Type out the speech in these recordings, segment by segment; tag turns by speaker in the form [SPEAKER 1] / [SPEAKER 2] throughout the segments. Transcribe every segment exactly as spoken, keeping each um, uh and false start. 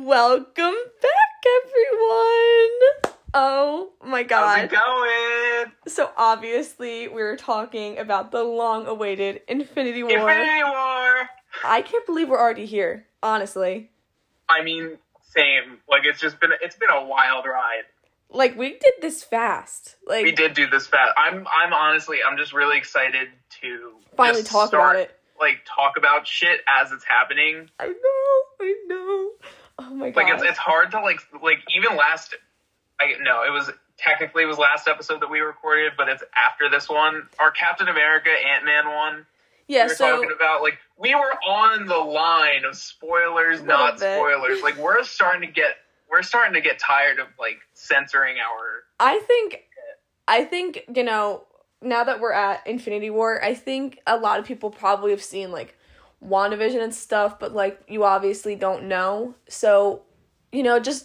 [SPEAKER 1] Welcome back, everyone! Oh my god.
[SPEAKER 2] How's it going?
[SPEAKER 1] So obviously, we were talking about the long-awaited Infinity War.
[SPEAKER 2] Infinity War!
[SPEAKER 1] I can't believe we're already here, honestly.
[SPEAKER 2] I mean, same. Like, it's just been, it's been a wild ride.
[SPEAKER 1] Like, we did this fast. Like,
[SPEAKER 2] we did do this fast. I'm, I'm honestly, I'm just really excited to
[SPEAKER 1] finally talk
[SPEAKER 2] start,
[SPEAKER 1] about it.
[SPEAKER 2] Like, talk about shit as it's happening.
[SPEAKER 1] I know, I know. Oh my god.
[SPEAKER 2] Like, it's, it's hard to, like, like, even last, I, no, it was, technically it was last episode that we recorded, but it's after this one. Our Captain America, Ant-Man one.
[SPEAKER 1] Yeah,
[SPEAKER 2] we were
[SPEAKER 1] so.
[SPEAKER 2] talking about, like, we were on the line of spoilers, not
[SPEAKER 1] bit.
[SPEAKER 2] spoilers. Like, we're starting to get, we're starting to get tired of, like, censoring our...
[SPEAKER 1] I think, I think, you know, now that we're at Infinity War, I think a lot of people probably have seen, like, WandaVision and stuff, but, like, you obviously don't know. So, you know, just,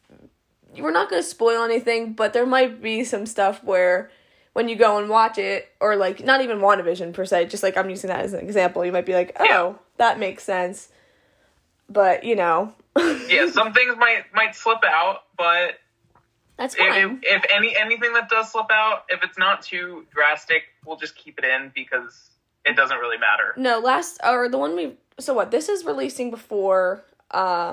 [SPEAKER 1] we're not going to spoil anything, but there might be some stuff where when you go and watch it, or, like, not even WandaVision per se, just, like, I'm using that as an example, you might be like, oh, yeah. That makes sense. But, you know.
[SPEAKER 2] Yeah, some things might might slip out, but
[SPEAKER 1] that's fine.
[SPEAKER 2] If, if any anything that does slip out, if it's not too drastic, we'll just keep it in because it doesn't really matter.
[SPEAKER 1] No, last, or the one we, so what, this is releasing before, uh,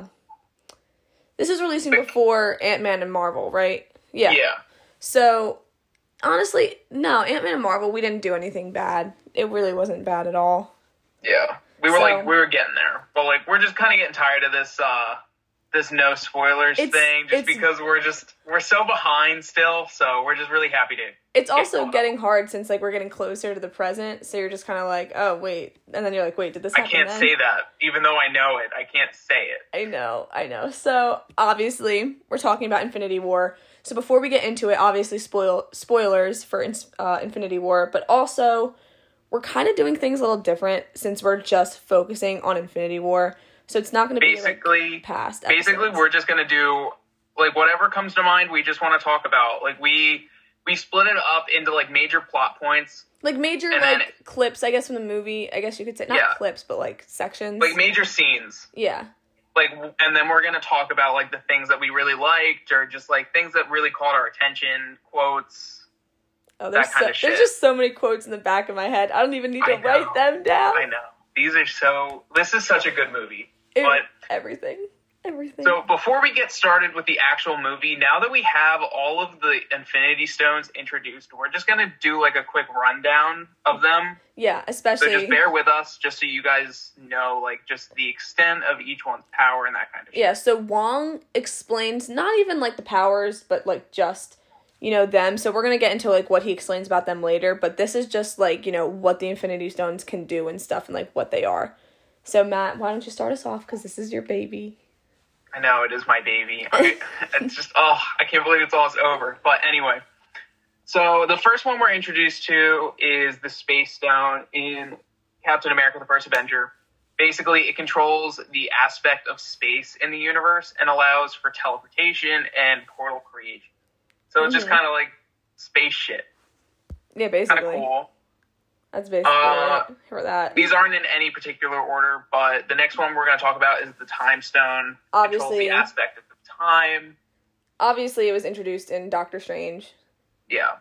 [SPEAKER 1] this is releasing but, before Ant-Man and Marvel, right? Yeah.
[SPEAKER 2] Yeah.
[SPEAKER 1] So, honestly, no, Ant-Man and Marvel, we didn't do anything bad. It really wasn't bad at all.
[SPEAKER 2] Yeah. We were,
[SPEAKER 1] so,
[SPEAKER 2] like, we were getting there. But, like, we're just kind of getting tired of this, uh, this no spoilers thing, just because we're just, we're so behind still, so we're just really happy to.
[SPEAKER 1] It's also getting hard since, like, we're getting closer to the present, so you're just kind of like, oh, wait, and then you're like, wait, did this happen
[SPEAKER 2] I can't
[SPEAKER 1] then?
[SPEAKER 2] say that, even though I know it, I can't say it.
[SPEAKER 1] I know, I know. So, obviously, we're talking about Infinity War, so before we get into it, obviously, spoil spoilers for uh, Infinity War, but also, we're kind of doing things a little different since we're just focusing on Infinity War. So it's not going to be,
[SPEAKER 2] basically,
[SPEAKER 1] like, past
[SPEAKER 2] episodes. Basically, we're just going to do, like, whatever comes to mind, we just want to talk about. Like, we we split it up into, like, major plot points.
[SPEAKER 1] Like, major, like, then, clips, I guess, from the movie. I guess you could say, not yeah. clips, but, like, sections.
[SPEAKER 2] Like, major scenes.
[SPEAKER 1] Yeah.
[SPEAKER 2] Like, and then we're going to talk about, like, the things that we really liked, or just, like, things that really caught our attention, quotes,
[SPEAKER 1] oh, there's
[SPEAKER 2] that kind
[SPEAKER 1] so,
[SPEAKER 2] of shit.
[SPEAKER 1] There's just so many quotes in the back of my head. I don't even need to write them down.
[SPEAKER 2] I know. These are so, this is such a good movie.
[SPEAKER 1] It,
[SPEAKER 2] but
[SPEAKER 1] everything, everything.
[SPEAKER 2] So before we get started with the actual movie, now that we have all of the Infinity Stones introduced, we're just going to do like a quick rundown of them.
[SPEAKER 1] Yeah, especially.
[SPEAKER 2] So just bear with us, just so you guys know, like, just the extent of each one's power and that kind of shit.
[SPEAKER 1] Yeah, so Wong explains not even, like, the powers, but, like, just, you know, them. So we're going to get into, like, what he explains about them later, but this is just, like, you know, what the Infinity Stones can do and stuff and, like, what they are. So, Matt, why don't you start us off, because this is your baby.
[SPEAKER 2] I know, it is my baby. I, it's just, oh, I can't believe it's almost over. But anyway, so the first one we're introduced to is the Space Stone in Captain America, the First Avenger. Basically, it controls the aspect of space in the universe and allows for teleportation and portal creation. So it's mm-hmm. just kind of like space shit.
[SPEAKER 1] Yeah, basically.
[SPEAKER 2] Kind of cool.
[SPEAKER 1] That's basically uh, it for that.
[SPEAKER 2] These aren't in any particular order, but the next one we're going to talk about is the Time Stone.
[SPEAKER 1] Obviously.
[SPEAKER 2] The aspect of time.
[SPEAKER 1] Obviously, it was introduced in Doctor Strange.
[SPEAKER 2] Yeah.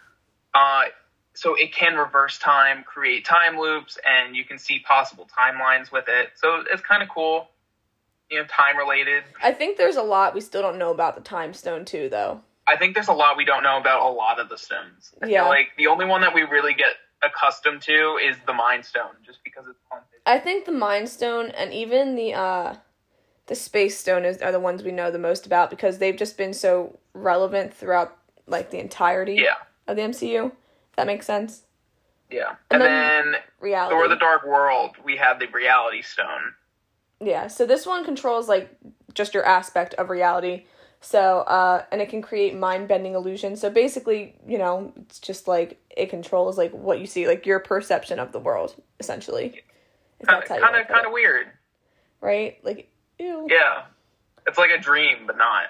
[SPEAKER 2] Uh, so it can reverse time, create time loops, and you can see possible timelines with it. So it's kind of cool. You know, time-related.
[SPEAKER 1] I think there's a lot we still don't know about the Time Stone, too, though.
[SPEAKER 2] I think there's a lot we don't know about a lot of the stones. I yeah. feel like the only one that we really get accustomed to is the Mind Stone, just because it's fun.
[SPEAKER 1] I think the Mind Stone and even the uh the Space Stone is are the ones we know the most about, because they've just been so relevant throughout, like, the entirety
[SPEAKER 2] yeah.
[SPEAKER 1] of the M C U. If that makes sense.
[SPEAKER 2] Yeah. And, and then, then
[SPEAKER 1] reality.
[SPEAKER 2] Thor the Dark World, we have the Reality Stone.
[SPEAKER 1] Yeah, so this one controls, like, just your aspect of reality. So, uh, and it can create mind-bending illusions. So basically, you know, it's just, like, it controls, like, what you see, like, your perception of the world, essentially.
[SPEAKER 2] Kind of, kind of, kind of weird.
[SPEAKER 1] Right? Like, ew.
[SPEAKER 2] Yeah. It's like a dream, but not.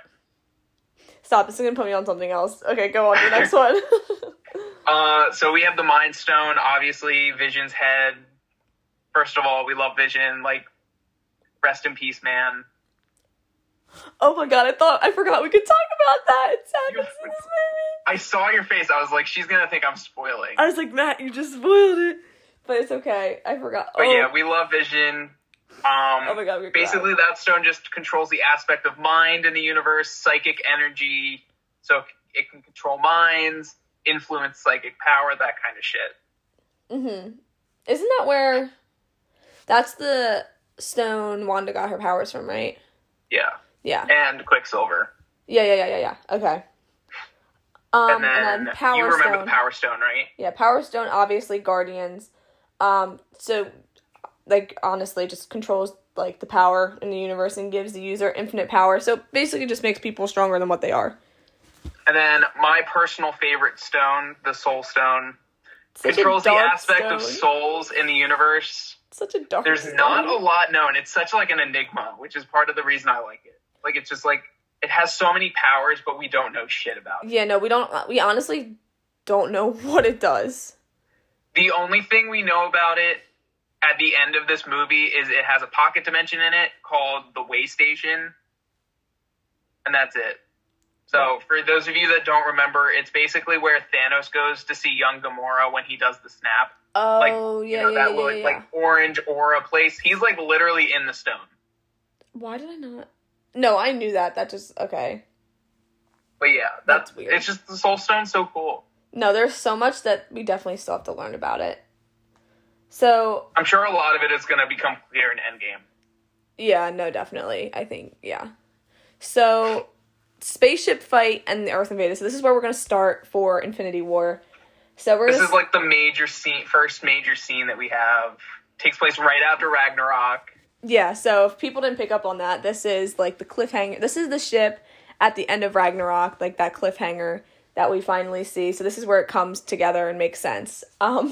[SPEAKER 1] Stop, it's gonna put me on something else. Okay, go on to the next one.
[SPEAKER 2] uh, so we have the Mind Stone, obviously, Vision's head. First of all, we love Vision, like, rest in peace, man.
[SPEAKER 1] Oh my god, I thought, I forgot we could talk about that. It's
[SPEAKER 2] You-
[SPEAKER 1] happens in this movie.
[SPEAKER 2] I saw your face. I was like, she's gonna think I'm spoiling.
[SPEAKER 1] I was like, Matt, you just spoiled it. But it's okay. I forgot.
[SPEAKER 2] But
[SPEAKER 1] oh.
[SPEAKER 2] yeah, we love Vision. Um,
[SPEAKER 1] Oh my god, we
[SPEAKER 2] basically, that stone just controls the aspect of mind in the universe, psychic energy, so it can control minds, influence psychic power, that kind of shit.
[SPEAKER 1] Mm-hmm. Isn't that where... That's the stone Wanda got her powers from, right?
[SPEAKER 2] Yeah.
[SPEAKER 1] Yeah.
[SPEAKER 2] And Quicksilver.
[SPEAKER 1] Yeah, yeah, yeah, yeah, yeah. Okay. Um,
[SPEAKER 2] and, then
[SPEAKER 1] and then Power
[SPEAKER 2] you remember
[SPEAKER 1] Stone.
[SPEAKER 2] the Power Stone, right?
[SPEAKER 1] Yeah, Power Stone, obviously, Guardians. Um, so, like, honestly, just controls, like, the power in the universe and gives the user infinite power. So, basically just makes people stronger than what they are.
[SPEAKER 2] And then my personal favorite stone, the Soul Stone,
[SPEAKER 1] Such
[SPEAKER 2] controls
[SPEAKER 1] a
[SPEAKER 2] the
[SPEAKER 1] dark
[SPEAKER 2] aspect
[SPEAKER 1] stone.
[SPEAKER 2] of souls in the universe.
[SPEAKER 1] Such a dark
[SPEAKER 2] There's
[SPEAKER 1] stone.
[SPEAKER 2] not a lot known. It's such like an enigma, which is part of the reason I like it. Like, it's just like, it has so many powers, but we don't know shit about it.
[SPEAKER 1] Yeah, no, we don't, we honestly don't know what it does.
[SPEAKER 2] The only thing we know about it at the end of this movie is it has a pocket dimension in it called the Way Station. And that's it. So, for those of you that don't remember, it's basically where Thanos goes to see young Gamora when he does the snap.
[SPEAKER 1] Oh,
[SPEAKER 2] Like,
[SPEAKER 1] yeah,
[SPEAKER 2] you know,
[SPEAKER 1] yeah,
[SPEAKER 2] that
[SPEAKER 1] yeah,
[SPEAKER 2] like,
[SPEAKER 1] yeah,
[SPEAKER 2] like orange aura place. He's like literally in the stone.
[SPEAKER 1] Why did I not? No, I knew that. That just, okay.
[SPEAKER 2] But yeah, that's,
[SPEAKER 1] That's weird.
[SPEAKER 2] It's just the Soul Stone's so cool.
[SPEAKER 1] No, there's so much that we definitely still have to learn about it. So,
[SPEAKER 2] I'm sure a lot of it is going to become clear in Endgame.
[SPEAKER 1] yeah, no, definitely. I think, yeah. So, spaceship fight and the Earth invaded. So this is where we're going to start for Infinity War. So we're
[SPEAKER 2] This
[SPEAKER 1] gonna
[SPEAKER 2] is like the major scene, first major scene that we have. Takes place right after Ragnarok.
[SPEAKER 1] Yeah, so if people didn't pick up on that, this is like the cliffhanger. This is the ship at the end of Ragnarok, like that cliffhanger that we finally see. So this is where it comes together and makes sense. Um,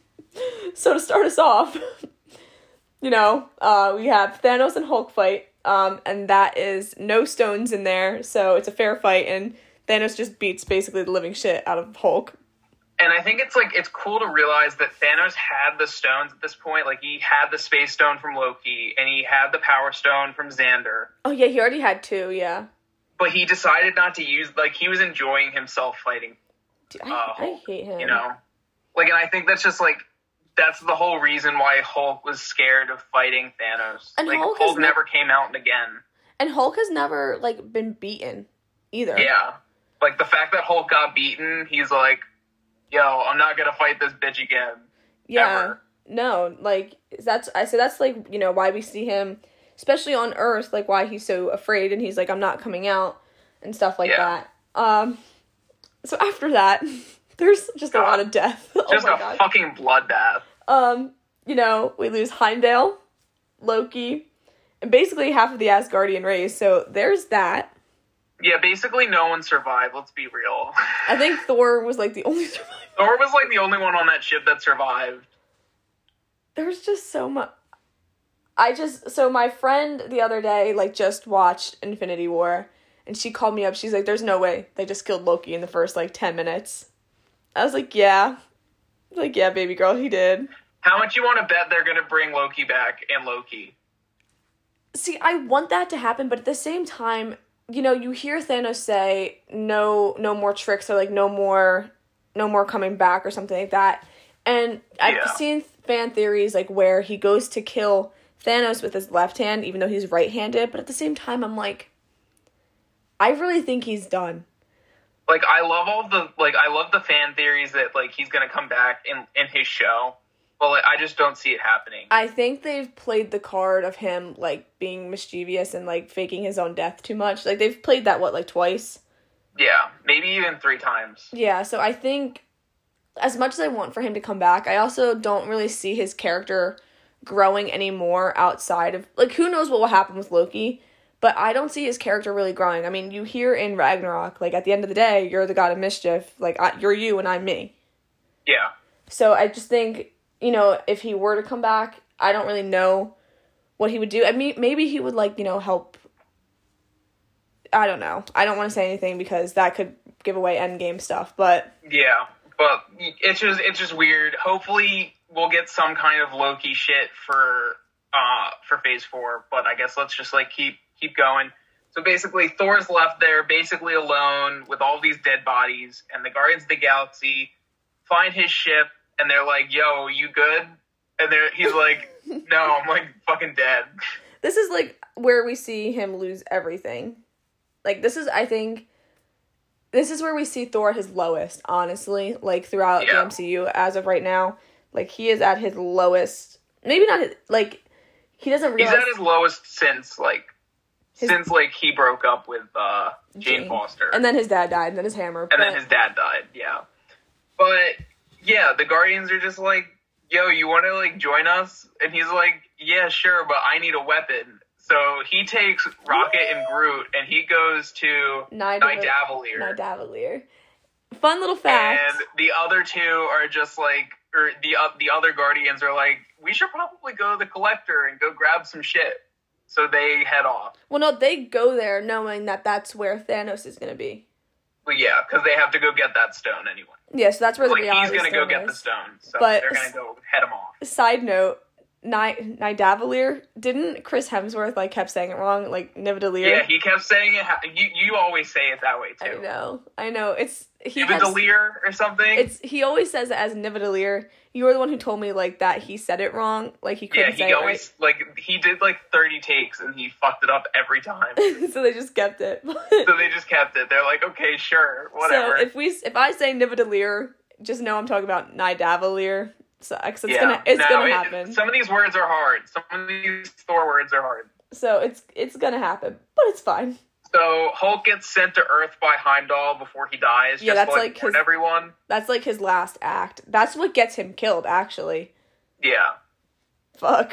[SPEAKER 1] so to start us off, you know, uh, we have Thanos and Hulk fight, um, and that is no stones in there, so it's a fair fight, and Thanos just beats basically the living shit out of Hulk.
[SPEAKER 2] And I think it's like, it's cool to realize that Thanos had the stones at this point. Like, he had the Space Stone from Loki, and he had the Power Stone from Xander.
[SPEAKER 1] Oh yeah, he already had two, yeah.
[SPEAKER 2] But he decided not to use, like, he was enjoying himself fighting,
[SPEAKER 1] Dude, I,
[SPEAKER 2] uh,
[SPEAKER 1] I
[SPEAKER 2] Hulk,
[SPEAKER 1] hate him.
[SPEAKER 2] you know? Like, and I think that's just, like, that's the whole reason why Hulk was scared of fighting Thanos.
[SPEAKER 1] And
[SPEAKER 2] like,
[SPEAKER 1] Hulk
[SPEAKER 2] Hulk,
[SPEAKER 1] has ne-
[SPEAKER 2] never came out again.
[SPEAKER 1] And Hulk has never, like, been beaten, either.
[SPEAKER 2] Yeah. Like, the fact that Hulk got beaten, he's like, yo, I'm not gonna fight this bitch again.
[SPEAKER 1] Yeah.
[SPEAKER 2] Ever.
[SPEAKER 1] No, like, that's, I so that's, like, you know, why we see him, especially on Earth, like, why he's so afraid, and he's like, I'm not coming out, and stuff like
[SPEAKER 2] Yeah.
[SPEAKER 1] that. Um, so after that, there's just a
[SPEAKER 2] God.
[SPEAKER 1] lot of death.
[SPEAKER 2] Just
[SPEAKER 1] oh my
[SPEAKER 2] a
[SPEAKER 1] God.
[SPEAKER 2] fucking bloodbath.
[SPEAKER 1] Um, you know, we lose Heimdall, Loki, and basically half of the Asgardian race, so there's that.
[SPEAKER 2] Yeah, basically no one survived, let's be real.
[SPEAKER 1] I think Thor was, like, the only survivor.
[SPEAKER 2] Thor was like the only one on that ship that survived.
[SPEAKER 1] There's just so much. I just, so my friend the other day, like, just watched Infinity War, and she called me up, she's like, there's no way they just killed Loki in the first, like, ten minutes. I was like, yeah. Like, yeah, baby girl, he did.
[SPEAKER 2] How much you want to bet they're gonna bring Loki back in Loki?
[SPEAKER 1] See, I want that to happen, but at the same time, you know, you hear Thanos say, no, no more tricks, or, like, no more, no more coming back, or something like that. And I've
[SPEAKER 2] Yeah.
[SPEAKER 1] seen fan theories, like, where he goes to kill Thanos with his left hand, even though he's right-handed, but at the same time, I'm like, I really think he's done.
[SPEAKER 2] Like, I love all the, like, I love the fan theories that, like, he's gonna come back in, in his show, but, like, I just don't see it happening.
[SPEAKER 1] I think they've played the card of him, like, being mischievous and, like, faking his own death too much. Like, they've played that, what, like, twice?
[SPEAKER 2] Yeah, maybe even three times.
[SPEAKER 1] Yeah, so I think, as much as I want for him to come back, I also don't really see his character growing anymore outside of, like, who knows what will happen with Loki, but I don't see his character really growing. I mean, you hear in Ragnarok, like, at the end of the day, you're the god of mischief, like, I, you're you and I'm me.
[SPEAKER 2] Yeah.
[SPEAKER 1] So I just think, you know, if he were to come back, I don't really know what he would do. I mean, maybe he would, like, you know, help. I don't know. I don't want to say anything because that could give away Endgame stuff, but
[SPEAKER 2] Yeah, but it's just, it's just weird. Hopefully we'll get some kind of Loki shit for, uh, for phase four, but I guess let's just, like, keep, keep going. So basically, Thor's left there basically alone with all these dead bodies, and the Guardians of the Galaxy find his ship, and they're like, yo, you good? And they're, he's like, no, I'm like fucking dead.
[SPEAKER 1] This is like where we see him lose everything. Like, this is, I think, this is where we see Thor at his lowest, honestly, like throughout yeah. the M C U as of right now. Like, he is at his lowest. Maybe not his, like, he doesn't realize.
[SPEAKER 2] He's at his lowest since, like, his, since, like, he broke up with uh, Jane, Jane Foster.
[SPEAKER 1] And then his dad died, and then his hammer.
[SPEAKER 2] And but... then his dad died, yeah. But, yeah, the Guardians are just like, yo, you want to, like, join us? And he's like, yeah, sure, but I need a weapon. So he takes Rocket and Groot, and he goes to Nidavellir.
[SPEAKER 1] Nidavellir. Fun little fact.
[SPEAKER 2] And the other two are just like, or the uh, the other Guardians are like, we should probably go to the Collector and go grab some shit. So they head off.
[SPEAKER 1] Well, no, they go there knowing that that's where Thanos is going to be.
[SPEAKER 2] Well, yeah, because they have to go get that stone anyway.
[SPEAKER 1] Yeah, so that's where the
[SPEAKER 2] like,
[SPEAKER 1] reality
[SPEAKER 2] he's going to go
[SPEAKER 1] is.
[SPEAKER 2] get the stone, so
[SPEAKER 1] but
[SPEAKER 2] they're going to go head him off.
[SPEAKER 1] Side note, Ni- Nidavellir, didn't Chris Hemsworth, like, kept saying it wrong? Like, Nidavellir?
[SPEAKER 2] Yeah, he kept saying it. You you always say it that way, too.
[SPEAKER 1] I know. I know. It's...
[SPEAKER 2] Nidavellir or something?
[SPEAKER 1] It's He always says it as Nidavellir. You were the one who told me, like, that he said it wrong. Like, he couldn't
[SPEAKER 2] yeah, he
[SPEAKER 1] say
[SPEAKER 2] always,
[SPEAKER 1] it right.
[SPEAKER 2] Like, he did, like, thirty takes, and he fucked it up every time.
[SPEAKER 1] So they just kept it.
[SPEAKER 2] So they just kept it. They're like, okay, sure, whatever.
[SPEAKER 1] So if we, if I say Nidavellir, just know I'm talking about Nidavellir. So, cause it's
[SPEAKER 2] yeah.
[SPEAKER 1] gonna, it's
[SPEAKER 2] no,
[SPEAKER 1] gonna
[SPEAKER 2] it,
[SPEAKER 1] happen.
[SPEAKER 2] Some of these words are hard. Some of these Thor words are hard.
[SPEAKER 1] So it's, it's gonna happen, but it's fine.
[SPEAKER 2] So Hulk gets sent to Earth by Heimdall before he dies.
[SPEAKER 1] Yeah,
[SPEAKER 2] just
[SPEAKER 1] that's
[SPEAKER 2] to,
[SPEAKER 1] like,
[SPEAKER 2] like warn
[SPEAKER 1] his,
[SPEAKER 2] everyone.
[SPEAKER 1] That's like his last act. That's what gets him killed, actually.
[SPEAKER 2] Yeah.
[SPEAKER 1] Fuck.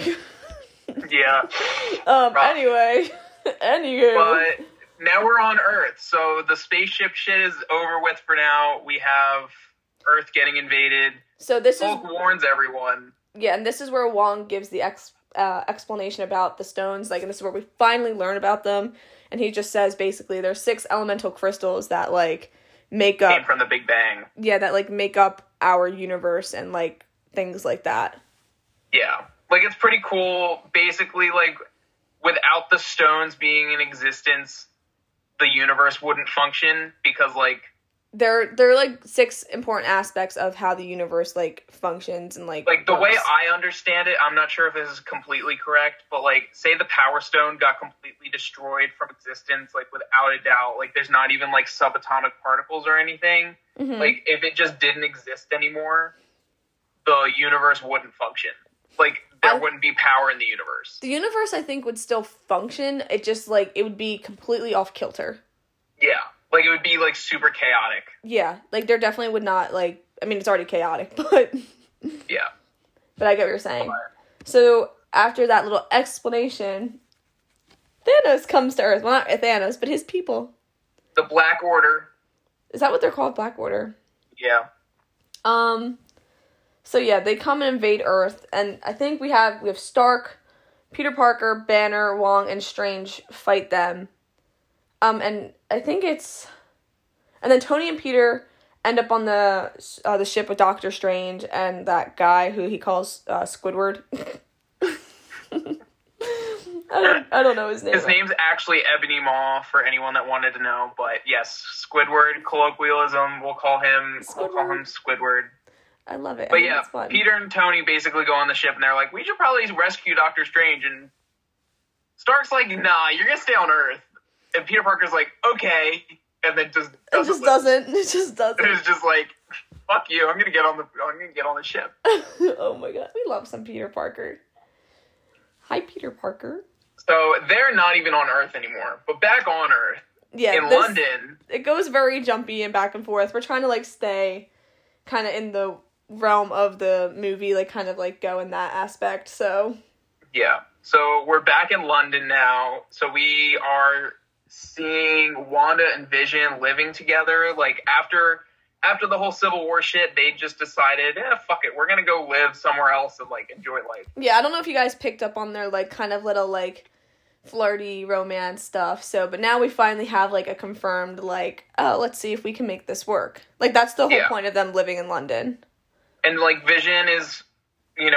[SPEAKER 2] Yeah.
[SPEAKER 1] um. Rough. Anyway. Anywho.
[SPEAKER 2] But now we're on Earth, so the spaceship shit is over with for now. We have Earth getting invaded.
[SPEAKER 1] So this
[SPEAKER 2] Hulk
[SPEAKER 1] is
[SPEAKER 2] warns everyone.
[SPEAKER 1] Yeah, and this is where Wong gives the ex uh, explanation about the stones. Like, and this is where we finally learn about them. And he just says basically there's six elemental crystals that like make up
[SPEAKER 2] came from the Big Bang.
[SPEAKER 1] Yeah, that like make up our universe and like things like that.
[SPEAKER 2] Yeah, like it's pretty cool. Basically, like without the stones being in existence, the universe wouldn't function because like.
[SPEAKER 1] They're, they're, like, six important aspects of how the universe, like, functions and, like...
[SPEAKER 2] Like, the
[SPEAKER 1] works.
[SPEAKER 2] way I understand it, I'm not sure if this is completely correct, but, like, say the Power Stone got completely destroyed from existence, like, without a doubt. Like, there's not even, like, subatomic particles or anything. Mm-hmm. Like, if it just didn't exist anymore, the universe wouldn't function. Like, there I, wouldn't be power in the universe.
[SPEAKER 1] The universe, I think, would still function. It just, like, it would be completely off kilter.
[SPEAKER 2] Yeah. Like, it would be, like, super chaotic.
[SPEAKER 1] Yeah. Like, there definitely would not, like... I mean, it's already chaotic, but...
[SPEAKER 2] Yeah.
[SPEAKER 1] But I get what you're saying. So, after that little explanation, Thanos comes to Earth. Well, not Thanos, but his people.
[SPEAKER 2] The Black Order.
[SPEAKER 1] Is that what they're called? Black Order?
[SPEAKER 2] Yeah.
[SPEAKER 1] Um... So, yeah, they come and invade Earth, and I think we have... We have Stark, Peter Parker, Banner, Wong, and Strange fight them. Um, and I think it's, and then Tony and Peter end up on the uh, the ship with Doctor Strange and that guy who he calls uh, Squidward. I don't, I don't know his name.
[SPEAKER 2] His name's actually Ebony Maw for anyone that wanted to know, but yes, Squidward colloquialism. We'll call him. Squidward. We'll call him Squidward.
[SPEAKER 1] I love it.
[SPEAKER 2] But
[SPEAKER 1] I
[SPEAKER 2] yeah,
[SPEAKER 1] it's fun.
[SPEAKER 2] Peter and Tony basically go on the ship and they're like, we should probably rescue Doctor Strange, and Stark's like, nah, you're gonna stay on Earth. And Peter Parker's like, okay, and then just doesn't.
[SPEAKER 1] It just doesn't. It just doesn't.
[SPEAKER 2] It's just like, fuck you. I'm gonna get on the. I'm gonna get on the ship.
[SPEAKER 1] Oh my god, we love some Peter Parker. Hi, Peter Parker.
[SPEAKER 2] So they're not even on Earth anymore, but back on Earth, yeah, in this, London,
[SPEAKER 1] it goes very jumpy and back and forth. We're trying to like stay kind of in the realm of the movie, like kind of like go in that aspect. So
[SPEAKER 2] yeah, so we're back in London now. So we are seeing Wanda and Vision living together. Like, after after the whole Civil War shit, they just decided, eh, fuck it, we're gonna go live somewhere else and, like, enjoy life.
[SPEAKER 1] Yeah, I don't know if you guys picked up on their, like, kind of little, like, flirty romance stuff, so, but now we finally have, like, a confirmed, like, oh, let's see if we can make this work. Like, that's the whole
[SPEAKER 2] yeah.
[SPEAKER 1] point of them living in London.
[SPEAKER 2] And, like, Vision is, you know,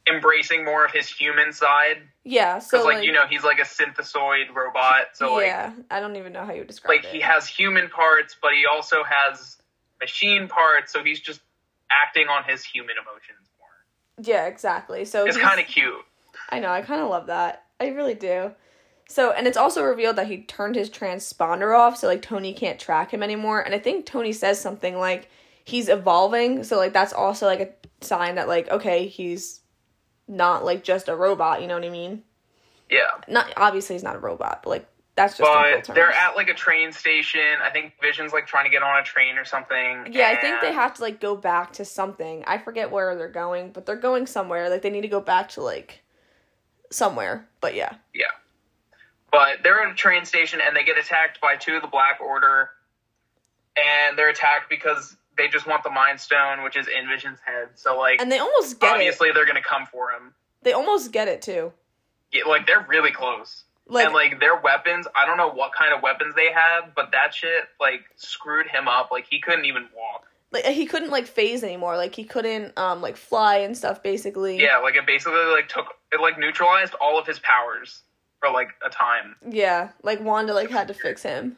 [SPEAKER 2] embracing more of his human side.
[SPEAKER 1] Yeah, so
[SPEAKER 2] Because, like,
[SPEAKER 1] like,
[SPEAKER 2] you know, he's like a synthesoid robot. So, like,
[SPEAKER 1] yeah, I don't even know how you would describe
[SPEAKER 2] like
[SPEAKER 1] it.
[SPEAKER 2] he has human parts, but he also has machine parts. So he's just acting on his human emotions more.
[SPEAKER 1] Yeah, exactly. So
[SPEAKER 2] It's
[SPEAKER 1] he's-
[SPEAKER 2] kind of cute.
[SPEAKER 1] I know, I kind of love that. I really do. So, and it's also revealed that he turned his transponder off, so, like, Tony can't track him anymore. And I think Tony says something like, he's evolving, so, like, that's also, like, a sign that, like, okay, he's not, like, just a robot, you know what I mean?
[SPEAKER 2] Yeah.
[SPEAKER 1] Not, obviously he's not a robot, but, like, that's just in
[SPEAKER 2] But
[SPEAKER 1] real terms.
[SPEAKER 2] they're at, like, a train station. I think Vision's, like, trying to get on a train or something.
[SPEAKER 1] Yeah, I think they
[SPEAKER 2] and-
[SPEAKER 1] have to, like, go back to something. I forget where they're going, but they're going somewhere. Like, they need to go back to, like, somewhere. But, yeah.
[SPEAKER 2] Yeah. But they're at a train station, and they get attacked by two of the Black Order. And they're attacked because they just want the Mind Stone, which is in Vision's head. So, like,
[SPEAKER 1] And they almost get
[SPEAKER 2] obviously
[SPEAKER 1] it.
[SPEAKER 2] they're going to come for him.
[SPEAKER 1] They almost get it, too.
[SPEAKER 2] Yeah, like, they're really close.
[SPEAKER 1] Like,
[SPEAKER 2] and, like, their weapons, I don't know what kind of weapons they had, but that shit, like, screwed him up. Like, he couldn't even walk.
[SPEAKER 1] like, he couldn't, like, phase anymore. Like, he couldn't, um, like, fly and stuff, basically.
[SPEAKER 2] Yeah, like, it basically, like, took, it, like, neutralized all of his powers for, like, a time.
[SPEAKER 1] Yeah, like, Wanda, like, had to fix him.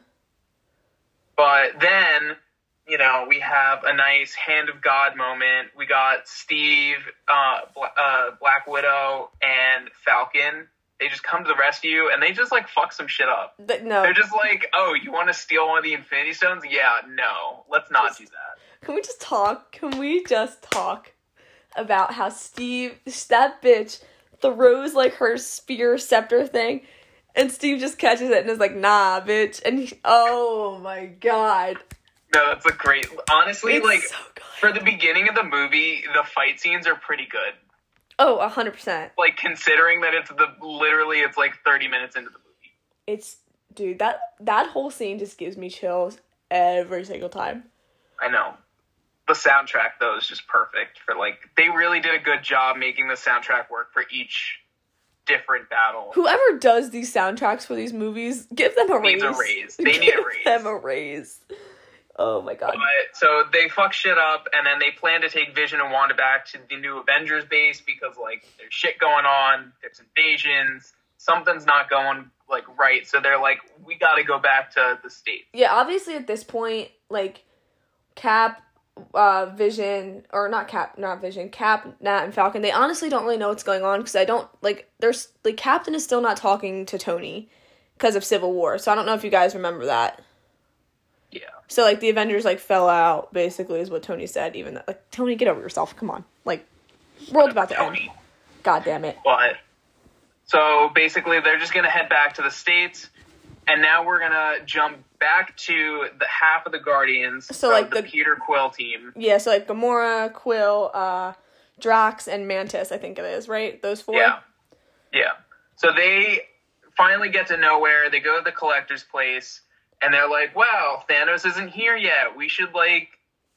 [SPEAKER 2] But then, you know, we have a nice Hand of God moment. We got Steve, uh, Bla- uh, Black Widow, and Falcon. They just come to the rescue, and they just, like, fuck some shit up.
[SPEAKER 1] But no.
[SPEAKER 2] They're just like, oh, you want to steal one of the Infinity Stones? Yeah, no. Let's not
[SPEAKER 1] Just-
[SPEAKER 2] do that.
[SPEAKER 1] Can we just talk? Can we just talk about how Steve, that bitch, throws, like, her spear scepter thing, and Steve just catches it and is like, nah, bitch. And he, oh my god.
[SPEAKER 2] No, that's a great... Honestly,
[SPEAKER 1] It's
[SPEAKER 2] like,
[SPEAKER 1] so good.
[SPEAKER 2] for the beginning of the movie, the fight scenes are pretty good.
[SPEAKER 1] Oh, one hundred percent.
[SPEAKER 2] Like, considering that it's the... Literally, it's like thirty minutes into the movie.
[SPEAKER 1] It's, dude, that, that whole scene just gives me chills every single time.
[SPEAKER 2] I know. The soundtrack, though, is just perfect for, like... They really did a good job making the soundtrack work for each different battle.
[SPEAKER 1] Whoever does these soundtracks for these movies, give them a raise.
[SPEAKER 2] Needs a raise. They need a
[SPEAKER 1] Give
[SPEAKER 2] raise.
[SPEAKER 1] them a raise. Oh my god.
[SPEAKER 2] But, so they fuck shit up, and then they plan to take Vision and Wanda back to the new Avengers base because, like, there's shit going on, there's invasions, something's not going, like, right, so they're like, we gotta go back to the States.
[SPEAKER 1] Yeah, obviously at this point, like, Cap, uh, Vision, or not Cap, not Vision, Cap, Nat, and Falcon, they honestly don't really know what's going on, because I don't, like, there's, like, Captain is still not talking to Tony because of Civil War, so I don't know if you guys remember that.
[SPEAKER 2] Yeah.
[SPEAKER 1] So, like, the Avengers, like, fell out, basically, is what Tony said, even, though, like, Tony, get over yourself, come on. Like, world's about to end.
[SPEAKER 2] Tony.
[SPEAKER 1] God damn it.
[SPEAKER 2] But, so basically they're just gonna head back to the States, and now we're gonna jump back to the half of the Guardians,
[SPEAKER 1] So,
[SPEAKER 2] so
[SPEAKER 1] like,
[SPEAKER 2] the,
[SPEAKER 1] the-
[SPEAKER 2] Peter Quill team.
[SPEAKER 1] Yeah, so, like, Gamora, Quill, uh, Drax, and Mantis, I think it is, right? Those four?
[SPEAKER 2] Yeah. Yeah. So they finally get to nowhere, they go to the Collector's place, and they're like, wow, Thanos isn't here yet. We should, like,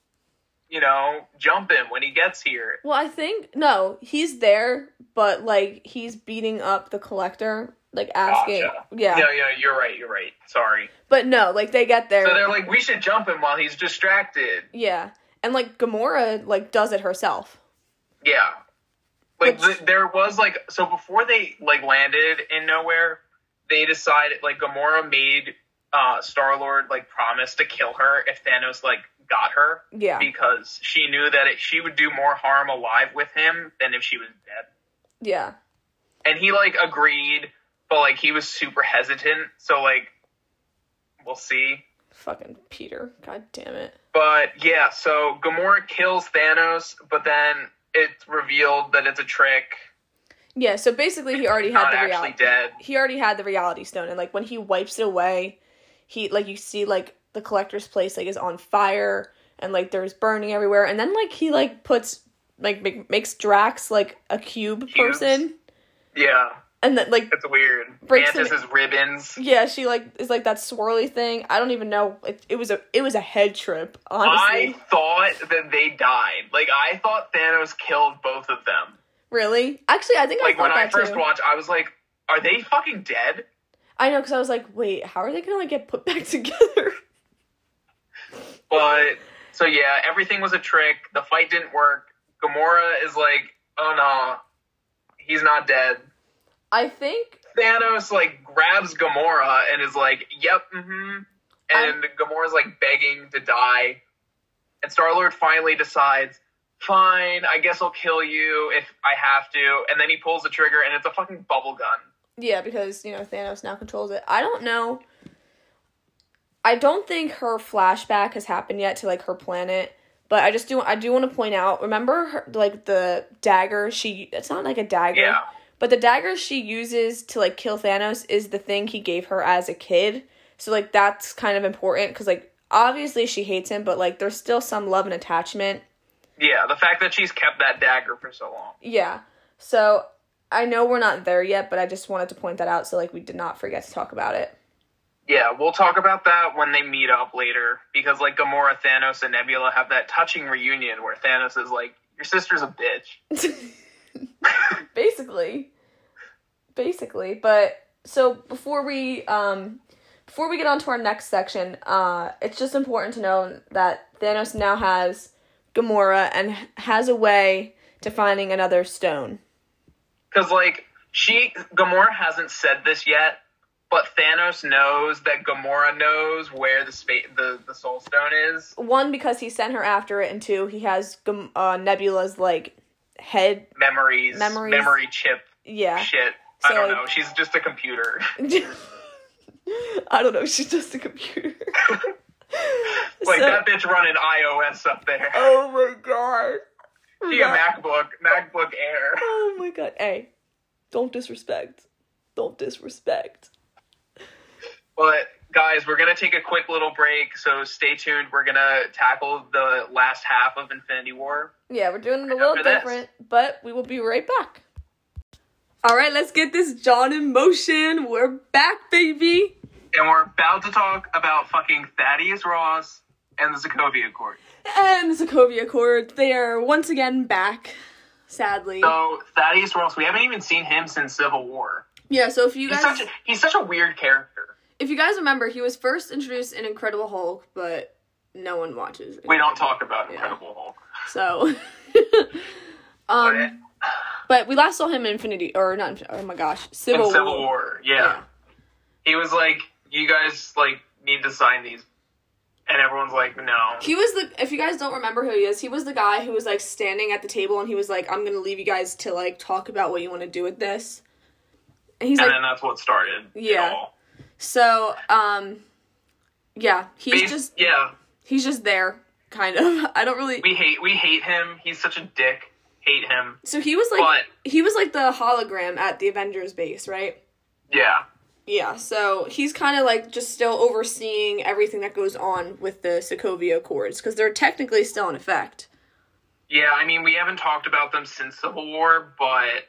[SPEAKER 2] you know, jump him when he gets here.
[SPEAKER 1] Well, I think, no, he's there, but, like, he's beating up the Collector, like, asking.
[SPEAKER 2] Gotcha.
[SPEAKER 1] Yeah.
[SPEAKER 2] No, yeah, you're right, you're right. Sorry.
[SPEAKER 1] But no, like, they get there.
[SPEAKER 2] So they're like, we should jump him while he's distracted.
[SPEAKER 1] Yeah. And, like, Gamora, like, does it herself.
[SPEAKER 2] Yeah. Like,
[SPEAKER 1] Which-
[SPEAKER 2] the, there was, like, so before they, like, landed in nowhere, they decided, like, Gamora made uh, Star-Lord, like, promise to kill her if Thanos, like, got her.
[SPEAKER 1] Yeah.
[SPEAKER 2] Because she knew that it, she would do more harm alive with him than if she was dead.
[SPEAKER 1] Yeah.
[SPEAKER 2] And he, like, agreed, but, like, he was super hesitant, so, like, we'll see.
[SPEAKER 1] Fucking Peter. God damn it.
[SPEAKER 2] But, yeah, so Gamora kills Thanos, but then it's revealed that it's a trick.
[SPEAKER 1] Yeah, so basically he already
[SPEAKER 2] He's
[SPEAKER 1] had
[SPEAKER 2] not
[SPEAKER 1] the
[SPEAKER 2] actually
[SPEAKER 1] reality.
[SPEAKER 2] dead.
[SPEAKER 1] He already had the reality stone, and, like, when he wipes it away, he, like, you see, like, the Collector's place, like, is on fire, and, like, there's burning everywhere, and then, like, he, like, puts, like, make, makes Drax, like, a cube
[SPEAKER 2] Cubes.
[SPEAKER 1] person,
[SPEAKER 2] Yeah,
[SPEAKER 1] and then, like,
[SPEAKER 2] it's weird.
[SPEAKER 1] Breaks
[SPEAKER 2] Mantis' ribbons.
[SPEAKER 1] yeah, she, like, is, like, that swirly thing. I don't even know. It, it was a, it was a head trip, honestly.
[SPEAKER 2] I thought that they died. Like, I thought Thanos killed both of them.
[SPEAKER 1] Really? Actually, I think I
[SPEAKER 2] Like,
[SPEAKER 1] thought
[SPEAKER 2] when I
[SPEAKER 1] that,
[SPEAKER 2] first
[SPEAKER 1] too.
[SPEAKER 2] watched, I was like, are they fucking dead?
[SPEAKER 1] I know, because I was like, wait, how are they gonna, like, get put back together?
[SPEAKER 2] But, so yeah, everything was a trick. The fight didn't work. Gamora is like, oh no, he's not dead.
[SPEAKER 1] I think
[SPEAKER 2] Thanos, like, grabs Gamora and is like, yep, mm-hmm. And I... Gamora's, like, begging to die. And Star-Lord finally decides, fine, I guess I'll kill you if I have to. And then he pulls the trigger, and it's a fucking bubble gun.
[SPEAKER 1] Yeah, because, you know, Thanos now controls it. I don't know. I don't think her flashback has happened yet to, like, her planet. But I just do, I do want to point out, remember, her, like, the dagger she, it's not like a dagger.
[SPEAKER 2] Yeah.
[SPEAKER 1] But the dagger she uses to, like, kill Thanos is the thing he gave her as a kid. So, like, that's kind of important. Because, like, obviously she hates him, but, like, there's still some love and attachment.
[SPEAKER 2] Yeah, the fact that she's kept that dagger for so long.
[SPEAKER 1] Yeah. So, I know we're not there yet, but I just wanted to point that out so, like, we did not forget to talk about it.
[SPEAKER 2] Yeah, we'll talk about that when they meet up later. Because, like, Gamora, Thanos, and Nebula have that touching reunion where Thanos is like, your sister's a bitch.
[SPEAKER 1] Basically. Basically. But, so, before we, um, before we get on to our next section, uh, it's just important to know that Thanos now has Gamora and has a way to finding another stone.
[SPEAKER 2] Because, like, she, Gamora hasn't said this yet, but Thanos knows that Gamora knows where the spa- the, the Soul Stone is.
[SPEAKER 1] One, because he sent her after it, and two, he has uh, Nebula's, like, head...
[SPEAKER 2] Memories.
[SPEAKER 1] Memories.
[SPEAKER 2] Memory chip.
[SPEAKER 1] Yeah.
[SPEAKER 2] Shit.
[SPEAKER 1] So,
[SPEAKER 2] I don't
[SPEAKER 1] like,
[SPEAKER 2] know. She's just a computer.
[SPEAKER 1] I don't know. She's just a computer.
[SPEAKER 2] Like,
[SPEAKER 1] so,
[SPEAKER 2] that bitch running iOS up there.
[SPEAKER 1] Oh, my God.
[SPEAKER 2] She a MacBook. MacBook Air.
[SPEAKER 1] Oh, my God. Hey, don't disrespect. Don't disrespect.
[SPEAKER 2] But, guys, we're going to take a quick little break, so stay tuned. We're going to tackle the last half of Infinity War.
[SPEAKER 1] Yeah, we're doing it a little different, this. But we will be right back. All right, let's get this John in motion. We're back, baby.
[SPEAKER 2] And we're about to talk about fucking Thaddeus Ross and the Sokovia Accord.
[SPEAKER 1] And the Sokovia Accord. They are once again back, sadly.
[SPEAKER 2] So, Thaddeus Ross, we haven't even seen him since Civil War.
[SPEAKER 1] Yeah, so if you guys...
[SPEAKER 2] He's such a, he's such a weird character.
[SPEAKER 1] If you guys remember, he was first introduced in Incredible Hulk, but no one watches.
[SPEAKER 2] We don't talk about Incredible yeah. Hulk.
[SPEAKER 1] So, um, but we last saw him in Infinity, or not, oh my gosh, Civil
[SPEAKER 2] in Civil
[SPEAKER 1] War.
[SPEAKER 2] War, yeah. yeah. He was like, you guys, like, need to sign these. And everyone's like, no.
[SPEAKER 1] He was the, if you guys don't remember who he is, he was the guy who was, like, standing at the table, and he was like, I'm gonna leave you guys to, like, talk about what you want to do with this. And he's
[SPEAKER 2] and
[SPEAKER 1] like,
[SPEAKER 2] then that's what started.
[SPEAKER 1] Yeah. So, um, yeah, he's
[SPEAKER 2] Bas-
[SPEAKER 1] just,
[SPEAKER 2] yeah,
[SPEAKER 1] he's just there, kind of. I don't really.
[SPEAKER 2] We hate, we hate him. He's such a dick. Hate him.
[SPEAKER 1] So he was like,
[SPEAKER 2] but,
[SPEAKER 1] he was like the hologram at the Avengers base, right?
[SPEAKER 2] Yeah.
[SPEAKER 1] Yeah. So he's kind of like just still overseeing everything that goes on with the Sokovia Accords because they're technically still in effect.
[SPEAKER 2] Yeah, I mean, we haven't talked about them since Civil War, but.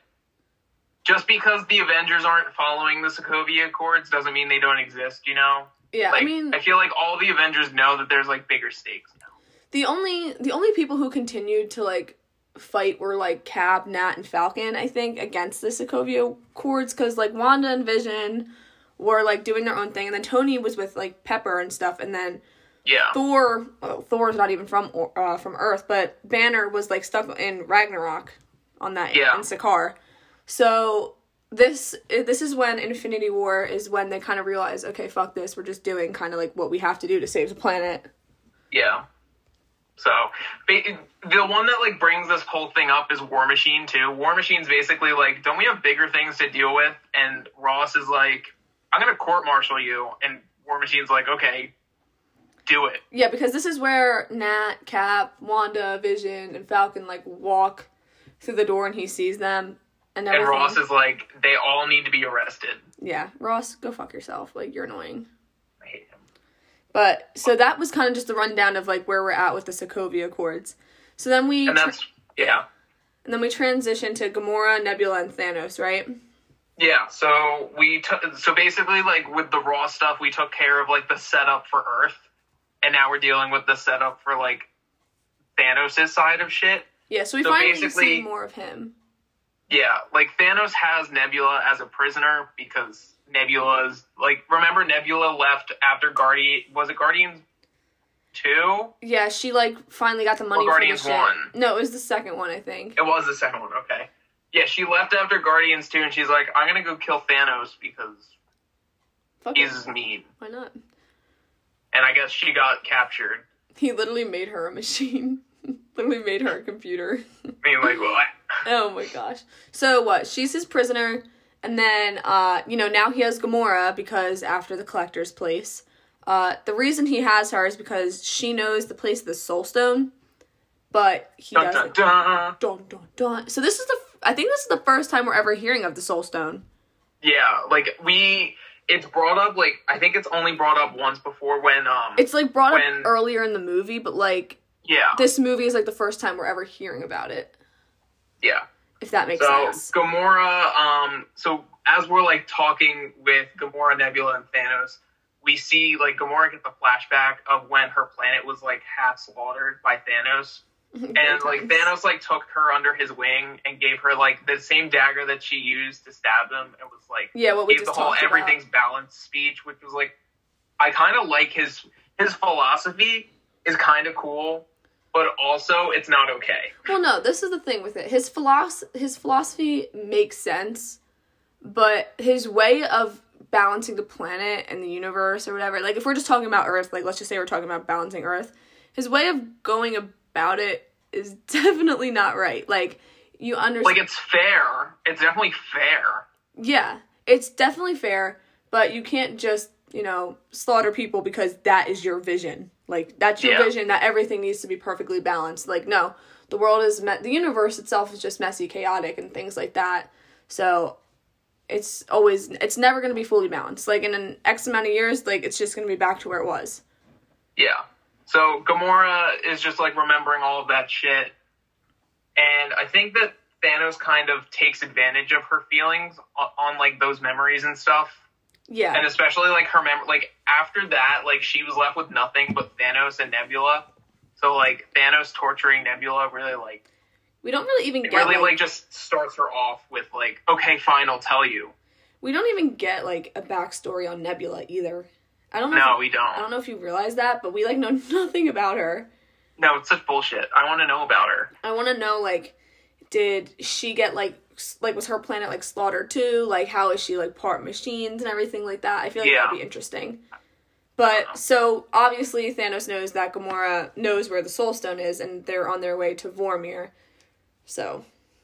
[SPEAKER 2] Just because the Avengers aren't following the Sokovia Accords doesn't mean they don't exist, you know?
[SPEAKER 1] Yeah,
[SPEAKER 2] like,
[SPEAKER 1] I mean...
[SPEAKER 2] I feel like all the Avengers know that there's, like, bigger stakes now.
[SPEAKER 1] The only the only people who continued to, like, fight were, like, Cap, Nat, and Falcon, I think, against the Sokovia Accords, because, like, Wanda and Vision were, like, doing their own thing, and then Tony was with, like, Pepper and stuff, and then
[SPEAKER 2] yeah.
[SPEAKER 1] Thor... Well, Thor's not even from uh, from Earth, but Banner was, like, stuck in Ragnarok on that,
[SPEAKER 2] yeah.
[SPEAKER 1] in Sakaar. So, this this is when Infinity War is when they kind of realize, okay, fuck this, we're just doing kind of like what we have to do to save the planet.
[SPEAKER 2] Yeah. So, the one that, like, brings this whole thing up is War Machine, too. War Machine's basically like, don't we have bigger things to deal with? And Ross is like, I'm gonna court-martial you. And War Machine's like, okay, do it.
[SPEAKER 1] Yeah, because this is where Nat, Cap, Wanda, Vision, and Falcon, like, walk through the door and he sees them. And,
[SPEAKER 2] and Ross is like, they all need to be arrested.
[SPEAKER 1] Yeah, Ross, go fuck yourself. Like, you're annoying.
[SPEAKER 2] I hate him.
[SPEAKER 1] But, so that was kind of just a rundown of, like, where we're at with the Sokovia Accords. So then we...
[SPEAKER 2] And that's, tra- yeah.
[SPEAKER 1] And then we transition to Gamora, Nebula, and Thanos, right?
[SPEAKER 2] Yeah, so we took... So basically, like, with the Ross stuff, we took care of, like, the setup for Earth. And now we're dealing with the setup for, like, Thanos' side of shit.
[SPEAKER 1] Yeah, so we
[SPEAKER 2] so
[SPEAKER 1] finally see more of him.
[SPEAKER 2] Yeah, like, Thanos has Nebula as a prisoner because Nebula's, like, remember Nebula left after Guardian, was it Guardians two?
[SPEAKER 1] Yeah, she, like, finally got the money
[SPEAKER 2] or Guardians
[SPEAKER 1] for the
[SPEAKER 2] one.
[SPEAKER 1] ship. No, it was the second one, I think.
[SPEAKER 2] It was the second one, okay. Yeah, she left after Guardians two, and she's like, I'm gonna go kill Thanos because
[SPEAKER 1] Fuck
[SPEAKER 2] he's
[SPEAKER 1] it.
[SPEAKER 2] mean.
[SPEAKER 1] Why not?
[SPEAKER 2] And I guess she got captured.
[SPEAKER 1] He literally made her a machine. Literally made her a computer.
[SPEAKER 2] I mean, like, what?
[SPEAKER 1] Oh my gosh. So what? She's his prisoner, and then, uh, you know, now he has Gamora because after the Collector's place. Uh, the reason he has her is because she knows the place of the Soul Stone, but he
[SPEAKER 2] Dun,
[SPEAKER 1] doesn't.
[SPEAKER 2] dun, dun.
[SPEAKER 1] Dun, dun, dun. So this is the, I think this is the first time we're ever hearing of the Soul Stone.
[SPEAKER 2] Yeah, like, we, it's brought up, like, I think it's only brought up once before when, um...
[SPEAKER 1] It's, like, brought
[SPEAKER 2] when,
[SPEAKER 1] up earlier in the movie, but, like,
[SPEAKER 2] yeah.
[SPEAKER 1] this movie is, like, the first time we're ever hearing about it.
[SPEAKER 2] Yeah.
[SPEAKER 1] If that makes
[SPEAKER 2] so,
[SPEAKER 1] sense.
[SPEAKER 2] Gamora, um, so as we're, like, talking with Gamora, Nebula, and Thanos, we see, like, Gamora get the flashback of when her planet was, like, half slaughtered by Thanos. And, like, Thanos, like, took her under his wing and gave her, like, the same dagger that she used to stab them. It was, like,
[SPEAKER 1] yeah, what we
[SPEAKER 2] gave
[SPEAKER 1] just
[SPEAKER 2] the whole
[SPEAKER 1] talked
[SPEAKER 2] everything's
[SPEAKER 1] about.
[SPEAKER 2] balanced speech, which was, like, I kind of like his, his philosophy is kind of cool, but also it's not okay.
[SPEAKER 1] Well, no, this is the thing with it. His philosophy, his philosophy makes sense, but his way of balancing the planet and the universe or whatever, like, if we're just talking about Earth, like, let's just say we're talking about balancing Earth, his way of going about it is definitely not right. Like, you understand.
[SPEAKER 2] Like, it's fair. It's definitely fair.
[SPEAKER 1] Yeah, it's definitely fair, but you can't just, you know, slaughter people because that is your vision. Like, that's your
[SPEAKER 2] yeah.
[SPEAKER 1] vision, that everything needs to be perfectly balanced. Like, no, the world is, me- the universe itself is just messy, chaotic, and things like that. So, it's always, it's never going to be fully balanced. Like, in an X amount of years, like, it's just going to be back to where it was.
[SPEAKER 2] Yeah. So, Gamora is just, like, remembering all of that shit. And I think that Thanos kind of takes advantage of her feelings on, on like, those memories and stuff.
[SPEAKER 1] Yeah.
[SPEAKER 2] And especially, like, her mem- like, after that, like, she was left with nothing but Thanos and Nebula. So, like, Thanos torturing Nebula really, like...
[SPEAKER 1] We don't really even
[SPEAKER 2] it
[SPEAKER 1] get,
[SPEAKER 2] really,
[SPEAKER 1] like,
[SPEAKER 2] like, just starts her off with, like, okay, fine, I'll tell you.
[SPEAKER 1] We don't even get, like, a backstory on Nebula either. I don't know.
[SPEAKER 2] No,
[SPEAKER 1] if,
[SPEAKER 2] we don't.
[SPEAKER 1] I don't know if you realize that, but we, like, know nothing about her.
[SPEAKER 2] No, it's such bullshit. I want to know about her.
[SPEAKER 1] I want to know, like, did she get, like, like, was her planet, like, slaughtered too? Like, how is she, like, part machines and everything like that? I feel like
[SPEAKER 2] yeah.
[SPEAKER 1] that would be interesting. But, so, obviously, Thanos knows that Gamora knows where the Soul Stone is, and they're on their way to Vormir. So.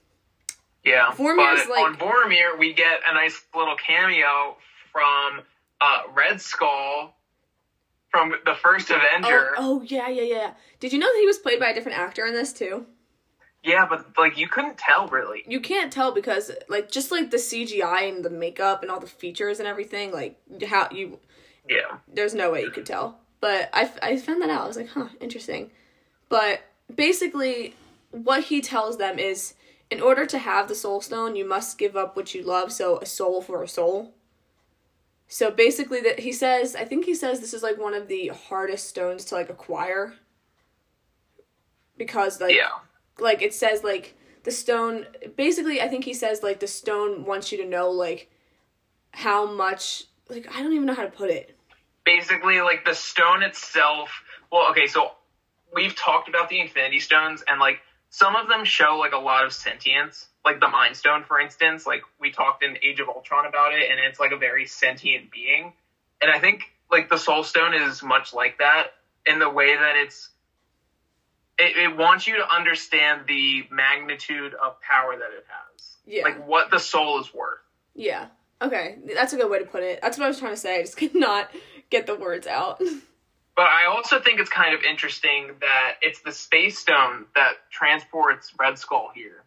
[SPEAKER 2] Yeah,
[SPEAKER 1] Vormir's,
[SPEAKER 2] but
[SPEAKER 1] like,
[SPEAKER 2] on Vormir, we get a nice little cameo from uh, Red Skull from the first Avenger.
[SPEAKER 1] Oh, oh, yeah, yeah, yeah. Did you know that he was played by a different actor in this, too?
[SPEAKER 2] Yeah, but, like, you couldn't tell, really.
[SPEAKER 1] You can't tell because, like, just, like, the C G I and the makeup and all the features and everything, like, how you...
[SPEAKER 2] Yeah.
[SPEAKER 1] There's no way you could tell. But I, I found that out. I was like, huh, interesting. But basically, what he tells them is, in order to have the Soul Stone, you must give up what you love, so a soul for a soul. So basically, that he says, I think he says this is, like, one of the hardest stones to, like, acquire. Because, like...
[SPEAKER 2] Yeah.
[SPEAKER 1] Like, it says, like, the stone... Basically, I think he says, like, the stone wants you to know, like, how much... Like, I don't even know how to put it.
[SPEAKER 2] Basically, like, the stone itself... Well, okay, so we've talked about the Infinity Stones, and, like, some of them show, like, a lot of sentience. Like, the Mind Stone, for instance. Like, we talked in Age of Ultron about it, and it's, like, a very sentient being. And I think, like, the Soul Stone is much like that in the way that it's... It, it wants you to understand the magnitude of power that it has.
[SPEAKER 1] Yeah.
[SPEAKER 2] Like, what the soul is worth.
[SPEAKER 1] Yeah. Okay. That's a good way to put it. That's what I was trying to say. I just could not get the words out.
[SPEAKER 2] But I also think it's kind of interesting that it's the Space Stone that transports Red Skull here.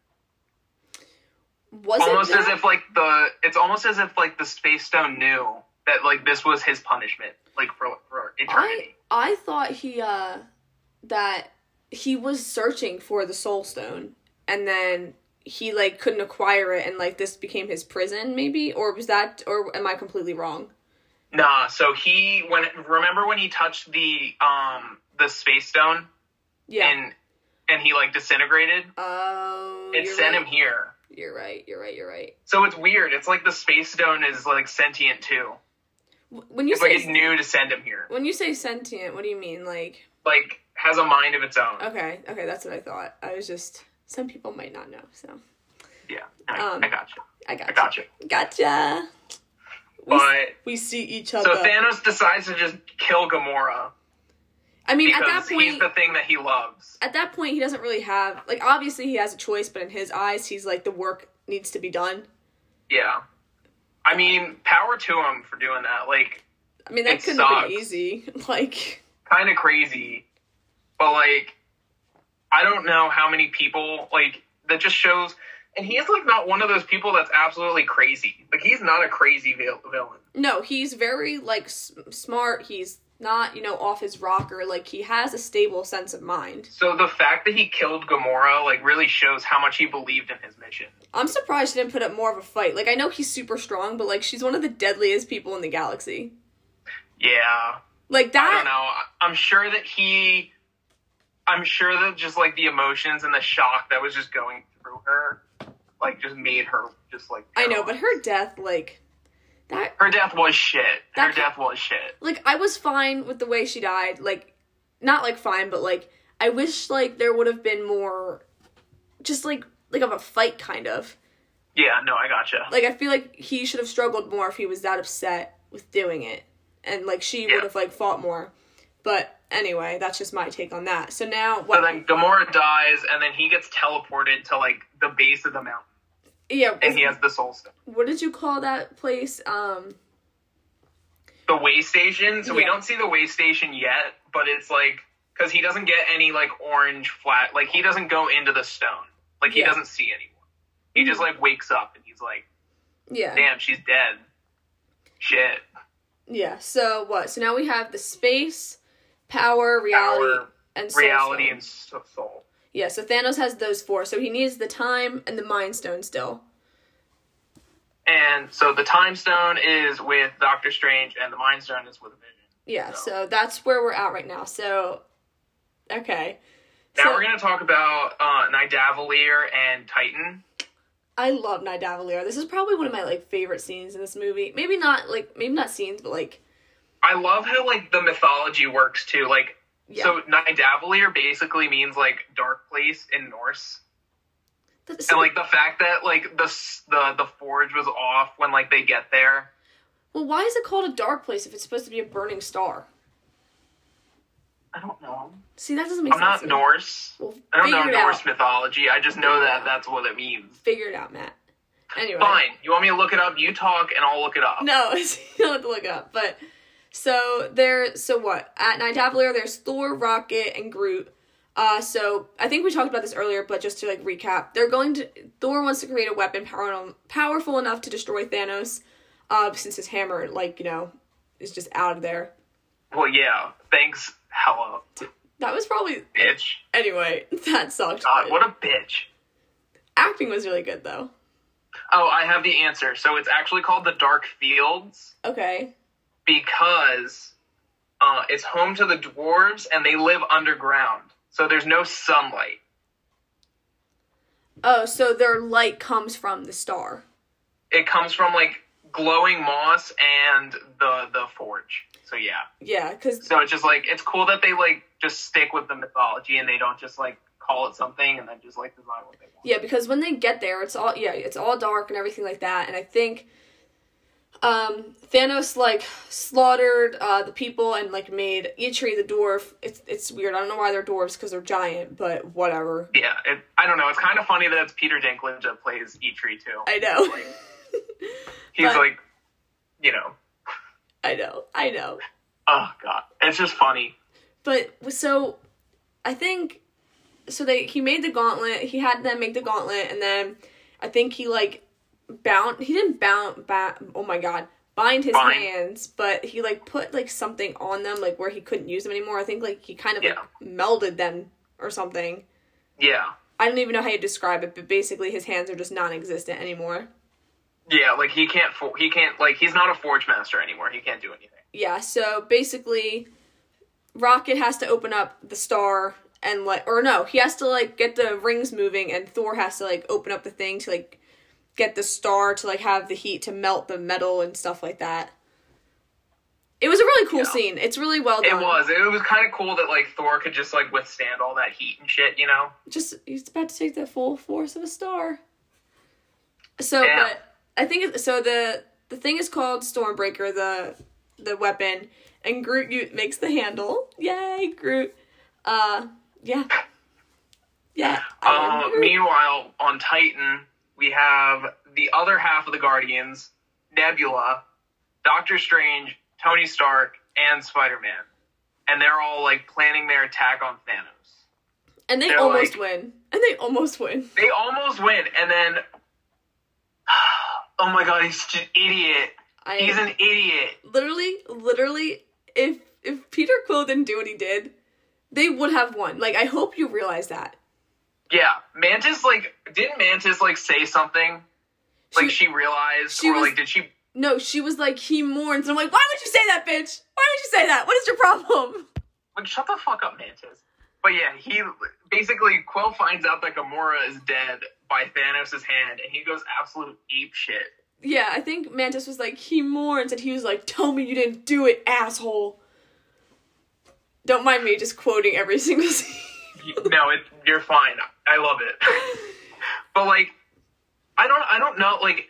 [SPEAKER 1] Was
[SPEAKER 2] almost
[SPEAKER 1] it
[SPEAKER 2] as if, like, the... It's almost as if, like, the Space Stone knew that, like, this was his punishment. Like, for, for eternity.
[SPEAKER 1] I, I thought he, uh... That... he was searching for the Soul Stone, and then he, like, couldn't acquire it, and, like, this became his prison, maybe? Or was that, or am I completely wrong?
[SPEAKER 2] Nah, so he, when, remember when he touched the, um, the Space Stone?
[SPEAKER 1] Yeah.
[SPEAKER 2] And, and he, like, disintegrated?
[SPEAKER 1] Oh,
[SPEAKER 2] It sent
[SPEAKER 1] right.
[SPEAKER 2] him here.
[SPEAKER 1] You're right, you're right, you're right.
[SPEAKER 2] So it's weird. It's like the Space Stone is, like, sentient, too.
[SPEAKER 1] When you
[SPEAKER 2] It's
[SPEAKER 1] say...
[SPEAKER 2] like it knew to send him here.
[SPEAKER 1] When you say sentient, what do you mean, like...
[SPEAKER 2] Like, has a mind of its own.
[SPEAKER 1] Okay, okay, that's what I thought. I was just... Some people might not know, so...
[SPEAKER 2] Yeah, I,
[SPEAKER 1] Um,
[SPEAKER 2] I got you.
[SPEAKER 1] I got
[SPEAKER 2] I got you.
[SPEAKER 1] Gotcha. We,
[SPEAKER 2] But
[SPEAKER 1] we see each other.
[SPEAKER 2] so Thanos decides to just kill Gamora
[SPEAKER 1] I mean, at
[SPEAKER 2] because
[SPEAKER 1] that point,
[SPEAKER 2] he's the thing that he loves.
[SPEAKER 1] at that point, he doesn't really have, like, obviously he has a choice, but in his eyes, he's like, the work needs to be done.
[SPEAKER 2] Yeah. I mean, power to him for doing that. Like,
[SPEAKER 1] I mean, that
[SPEAKER 2] it
[SPEAKER 1] couldn't have been
[SPEAKER 2] sucks.
[SPEAKER 1] easy. Like,
[SPEAKER 2] kind of crazy. But, like, I don't know how many people, like, that just shows... And he's, like, not one of those people that's absolutely crazy. Like, he's not a crazy vil- villain.
[SPEAKER 1] no, he's very, like, s- smart. He's not, you know, off his rocker. Like, he has a stable sense of mind.
[SPEAKER 2] So the fact that he killed Gamora, like, really shows how much he believed in his mission.
[SPEAKER 1] I'm surprised he didn't put up more of a fight. Like, I know he's super strong, but, like, she's one of the deadliest people in the galaxy.
[SPEAKER 2] Yeah.
[SPEAKER 1] Like, that...
[SPEAKER 2] I don't know. I- I'm sure that he... I'm sure that just, like, the emotions and the shock that was just going through her, like, just made her just, like...
[SPEAKER 1] I know, but her death, like... that.
[SPEAKER 2] Her death was shit. Her
[SPEAKER 1] That-
[SPEAKER 2] death was shit.
[SPEAKER 1] Like, I was fine with the way she died. Like, not, like, fine, but, like, I wish, like, there would have been more... just, like, like, of a fight, kind of.
[SPEAKER 2] Yeah, no, I gotcha.
[SPEAKER 1] Like, I feel like he should have struggled more if he was that upset with doing it. And, like, she
[SPEAKER 2] Yeah.
[SPEAKER 1] would have, like, fought more. But, anyway, that's just my take on that. So now, what...
[SPEAKER 2] So then Gamora dies, and then he gets teleported to, like, the base of the mountain.
[SPEAKER 1] yeah,
[SPEAKER 2] And he has the Soul Stone.
[SPEAKER 1] what did you call that place? Um...
[SPEAKER 2] The way station. So we
[SPEAKER 1] Yeah.
[SPEAKER 2] don't see the way station yet, but it's, like... Because he doesn't get any, like, orange flat... Like, he doesn't go into the stone. Like, he
[SPEAKER 1] Yeah.
[SPEAKER 2] doesn't see anymore. He just, like, wakes up, and he's like,
[SPEAKER 1] Yeah.
[SPEAKER 2] damn, she's dead. Shit.
[SPEAKER 1] Yeah, so what? So now we have the space, power, reality,
[SPEAKER 2] Power,
[SPEAKER 1] and soul
[SPEAKER 2] Reality
[SPEAKER 1] stone.
[SPEAKER 2] and so- soul.
[SPEAKER 1] Yeah, so Thanos has those four. So he needs the time and the Mind Stone still.
[SPEAKER 2] And so the Time Stone is with Doctor Strange, and the Mind Stone is with Vision.
[SPEAKER 1] Yeah,
[SPEAKER 2] So-
[SPEAKER 1] so that's where we're at right now. So, okay.
[SPEAKER 2] Now
[SPEAKER 1] So,
[SPEAKER 2] we're going to talk about uh, Nidavellir and Titan.
[SPEAKER 1] I love Nidavellir. This is probably one of my, like, favorite scenes in this movie. Maybe not, like, maybe not scenes, but, like...
[SPEAKER 2] I love how, like, the mythology works, too. Like,
[SPEAKER 1] Yeah.
[SPEAKER 2] so Nidavellir basically means, like, dark place in Norse.
[SPEAKER 1] That's-
[SPEAKER 2] And, like, the fact that, like, the, s- the, the forge was off when, like, they get there.
[SPEAKER 1] Well, why is it called a dark place if it's supposed to be a burning star?
[SPEAKER 2] I don't know.
[SPEAKER 1] See, that doesn't make
[SPEAKER 2] I'm
[SPEAKER 1] sense.
[SPEAKER 2] not
[SPEAKER 1] to me.
[SPEAKER 2] Norse.
[SPEAKER 1] Well,
[SPEAKER 2] I don't know
[SPEAKER 1] figure it
[SPEAKER 2] Norse
[SPEAKER 1] out.
[SPEAKER 2] mythology. I just know that that's what it means.
[SPEAKER 1] Figure it out, Matt. Anyway.
[SPEAKER 2] Fine. You want me to look it up? You talk, and I'll look it up.
[SPEAKER 1] No, you don't have to look it up. But so there. So what? At Nidavellir, there's Thor, Rocket, and Groot. Uh, so I think we talked about this earlier, but just to like recap, they're going to. Thor wants to create a weapon power, powerful enough to destroy Thanos. Uh, since his hammer, like you know, is just out of there.
[SPEAKER 2] Well, yeah. Thanks. Hello,
[SPEAKER 1] That was probably
[SPEAKER 2] bitch.
[SPEAKER 1] anyway. That sucked.
[SPEAKER 2] God,
[SPEAKER 1] but
[SPEAKER 2] what a bitch.
[SPEAKER 1] acting was really good though.
[SPEAKER 2] Oh, I have the answer. So it's actually called the Dark Fields
[SPEAKER 1] Okay.
[SPEAKER 2] because uh, it's home to the dwarves, and they live underground. So there's no sunlight.
[SPEAKER 1] Oh, so their light comes from the star.
[SPEAKER 2] It comes from, like, glowing moss and the the forge. So, yeah.
[SPEAKER 1] Yeah, because
[SPEAKER 2] So it's just, like, it's cool that they, like, just stick with the mythology and they don't just, like, call it something and then just, like, design what they want.
[SPEAKER 1] yeah, because when they get there, it's all yeah, it's all dark and everything like that. And I think um, Thanos like slaughtered uh, the people and like made Eitri the dwarf. It's it's weird. I don't know why they're dwarves because they're giant, but whatever.
[SPEAKER 2] Yeah, it, I don't know. It's kind of funny that it's Peter Dinklage that plays Eitri, too.
[SPEAKER 1] I know.
[SPEAKER 2] Like, he's,
[SPEAKER 1] But-
[SPEAKER 2] like, you know,
[SPEAKER 1] I know. I know.
[SPEAKER 2] oh, God. It's just funny.
[SPEAKER 1] But so I think so they he made the gauntlet. He had them make the gauntlet, and then I think he like bound. He didn't bound. Ba- oh my god, bind his
[SPEAKER 2] Bind.
[SPEAKER 1] hands, but he like put like something on them, like where he couldn't use them anymore. I think like he kind of
[SPEAKER 2] Yeah.
[SPEAKER 1] like melded them or something.
[SPEAKER 2] Yeah.
[SPEAKER 1] I don't even know how you describe it, but basically his hands are just non-existent anymore.
[SPEAKER 2] Yeah, like, he can't, for- he can't, like, he's not a Forge Master anymore. He can't do anything.
[SPEAKER 1] Yeah, so basically, Rocket has to open up the star and like, or no, he has to like get the rings moving, and Thor has to like open up the thing to like get the star to like have the heat to melt the metal and stuff like that. It was a really cool
[SPEAKER 2] Yeah.
[SPEAKER 1] scene. It's really well
[SPEAKER 2] It
[SPEAKER 1] done.
[SPEAKER 2] was. It was kind of cool that, like, Thor could just, like, withstand all that heat and shit, you know?
[SPEAKER 1] Just he's about to take the full force of a star. So,
[SPEAKER 2] Damn.
[SPEAKER 1] but I think it, so. The the thing is called Stormbreaker, the the weapon, and Groot you, makes the handle. Yay, Groot! Uh, yeah, yeah. I am
[SPEAKER 2] Uh,
[SPEAKER 1] Groot.
[SPEAKER 2] meanwhile, on Titan, we have the other half of the Guardians, Nebula, Doctor Strange, Tony Stark, and Spider-Man. And they're all, like, planning their attack on Thanos.
[SPEAKER 1] And they
[SPEAKER 2] they're
[SPEAKER 1] almost
[SPEAKER 2] like-
[SPEAKER 1] win. And they almost win.
[SPEAKER 2] They almost win, and then... Oh my god, he's just an idiot.
[SPEAKER 1] I
[SPEAKER 2] He's an idiot.
[SPEAKER 1] literally, literally, if if Peter Quill didn't do what he did, they would have won. Like, I hope you realize that.
[SPEAKER 2] Yeah, Mantis, like... Didn't Mantis, like, say something? Like,
[SPEAKER 1] She-
[SPEAKER 2] she, realized?
[SPEAKER 1] she
[SPEAKER 2] or,
[SPEAKER 1] was-
[SPEAKER 2] like, did she...
[SPEAKER 1] No, she was like, he mourns. And I'm like, why would you say that, bitch? Why would you say that? What is your problem?
[SPEAKER 2] Like, shut the fuck up, Mantis. But yeah, he basically, Quill finds out that Gamora is dead by Thanos' hand, and he goes absolute ape shit.
[SPEAKER 1] Yeah, I think Mantis was like, he mourns, and he was like, tell me you didn't do it, asshole. Don't mind me just quoting every single scene.
[SPEAKER 2] No, it, you're fine. I love it. But like, I don't, I don't know, like,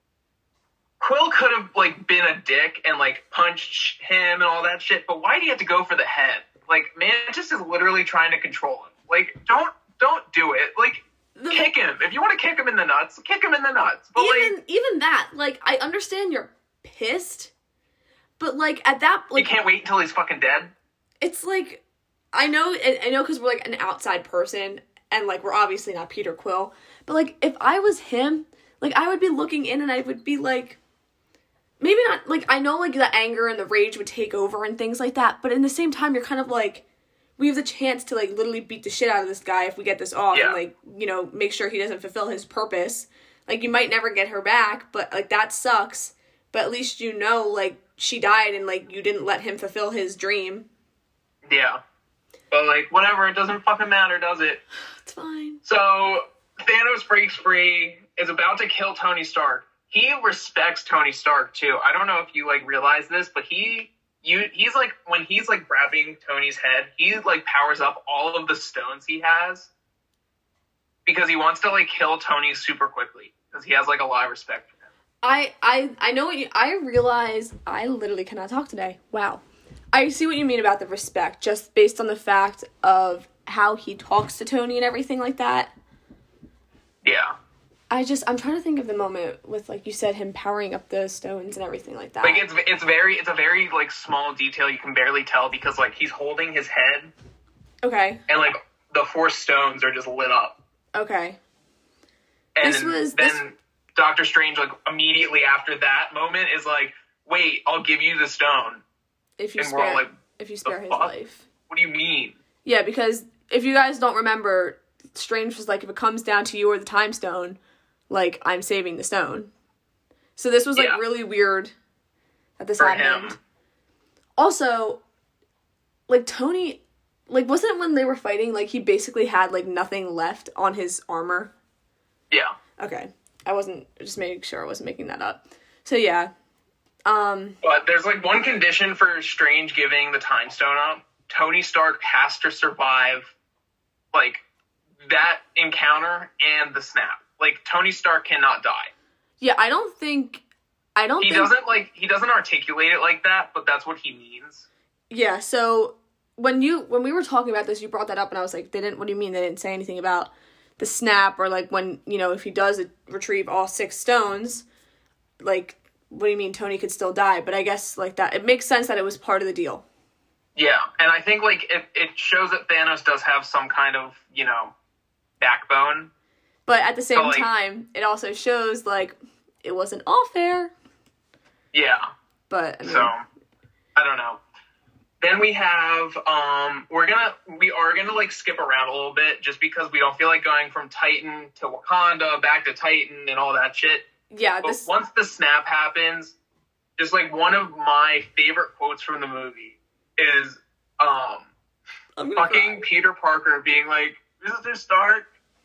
[SPEAKER 2] Quill could have, like, been a dick and, like, punched him and all that shit, but why do you have to go for the head? Like, Mantis is literally trying to control him. Like, don't, don't do it. Like,
[SPEAKER 1] The-
[SPEAKER 2] kick him. If you want to kick him in the nuts, kick him in the nuts. But,
[SPEAKER 1] even
[SPEAKER 2] like,
[SPEAKER 1] even that, like, I understand you're pissed, but like at that, like,
[SPEAKER 2] you can't wait until he's fucking dead?
[SPEAKER 1] it's like, I know, I I know, because we're like an outside person, and like we're obviously not Peter Quill, but like if I was him, like I would be looking in and I would be like, maybe not, like I know like the anger and the rage would take over and things like that, but in the same time you're kind of like, we have the chance to like literally beat the shit out of this guy if we get this off,
[SPEAKER 2] Yeah.
[SPEAKER 1] and like, you know, make sure he doesn't fulfill his purpose. Like, you might never get her back, but like that sucks, but at least you know like she died and like you didn't let him fulfill his dream.
[SPEAKER 2] Yeah. But, like, whatever, it doesn't fucking matter, does it?
[SPEAKER 1] It's fine.
[SPEAKER 2] So, Thanos breaks free, is about to kill Tony Stark. He respects Tony Stark, too. I don't know if you, like, realize this, but he, you, he's, like, when he's, like, grabbing Tony's head, he, like, powers up all of the stones he has because he wants to, like, kill Tony super quickly because he has, like, a lot of respect for him.
[SPEAKER 1] I, I, I know what you, I realize, I literally cannot talk today. Wow. I see what you mean about the respect, just based on the fact of how he talks to Tony and everything like that.
[SPEAKER 2] Yeah.
[SPEAKER 1] I just, I'm trying to think of the moment with, like you said, him powering up the stones and everything like that.
[SPEAKER 2] Like, it's, it's very, it's a very, like, small detail you can barely tell because, like, he's holding his head
[SPEAKER 1] Okay.
[SPEAKER 2] and, like, the four stones are just lit up.
[SPEAKER 1] Okay.
[SPEAKER 2] And
[SPEAKER 1] This was-
[SPEAKER 2] then
[SPEAKER 1] this-
[SPEAKER 2] Doctor Strange, like, immediately after that moment is like, wait, I'll give you the stone.
[SPEAKER 1] If you
[SPEAKER 2] And we're all
[SPEAKER 1] spare,
[SPEAKER 2] like,
[SPEAKER 1] if you spare his
[SPEAKER 2] fuck?
[SPEAKER 1] life.
[SPEAKER 2] What do you mean?
[SPEAKER 1] Yeah, because if you guys don't remember, Strange was like, if it comes down to you or the time stone, like, I'm saving the stone. So this was, like,
[SPEAKER 2] Yeah.
[SPEAKER 1] really weird that this
[SPEAKER 2] For
[SPEAKER 1] happened.
[SPEAKER 2] him.
[SPEAKER 1] Also, like, Tony, like, wasn't it when they were fighting, like, he basically had, like, nothing left on his armor?
[SPEAKER 2] Yeah.
[SPEAKER 1] Okay. I wasn't, just making sure I wasn't making that up. So, yeah. Um,
[SPEAKER 2] But there's, like, one condition for Strange giving the time stone up. Tony Stark has to survive, like, that encounter and the snap. Like, Tony Stark cannot die.
[SPEAKER 1] yeah, I don't think, I don't
[SPEAKER 2] He
[SPEAKER 1] think...
[SPEAKER 2] doesn't, like, he doesn't articulate it like that, but that's what he means.
[SPEAKER 1] Yeah, so when you when we were talking about this, you brought that up, and I was like, they didn't. What do you mean they didn't say anything about the snap or like when you know if he does retrieve all six stones, like what do you mean Tony could still die? But I guess like that it makes sense that it was part of the deal.
[SPEAKER 2] Yeah, and I think, like, it, it shows that Thanos does have some kind of, you know, backbone.
[SPEAKER 1] But at the same
[SPEAKER 2] So, like-
[SPEAKER 1] time, it also shows like it wasn't all fair.
[SPEAKER 2] Yeah.
[SPEAKER 1] But I mean,
[SPEAKER 2] So, I don't know. Then we have, um, we're gonna, we are gonna, like, skip around a little bit just because we don't feel like going from Titan to Wakanda, back to Titan, and all that shit.
[SPEAKER 1] yeah,
[SPEAKER 2] But
[SPEAKER 1] this
[SPEAKER 2] once the snap happens, just, like, one of my favorite quotes from the movie is, um,
[SPEAKER 1] I'm gonna
[SPEAKER 2] fucking
[SPEAKER 1] cry.
[SPEAKER 2] Peter Parker being like, Mister Stark,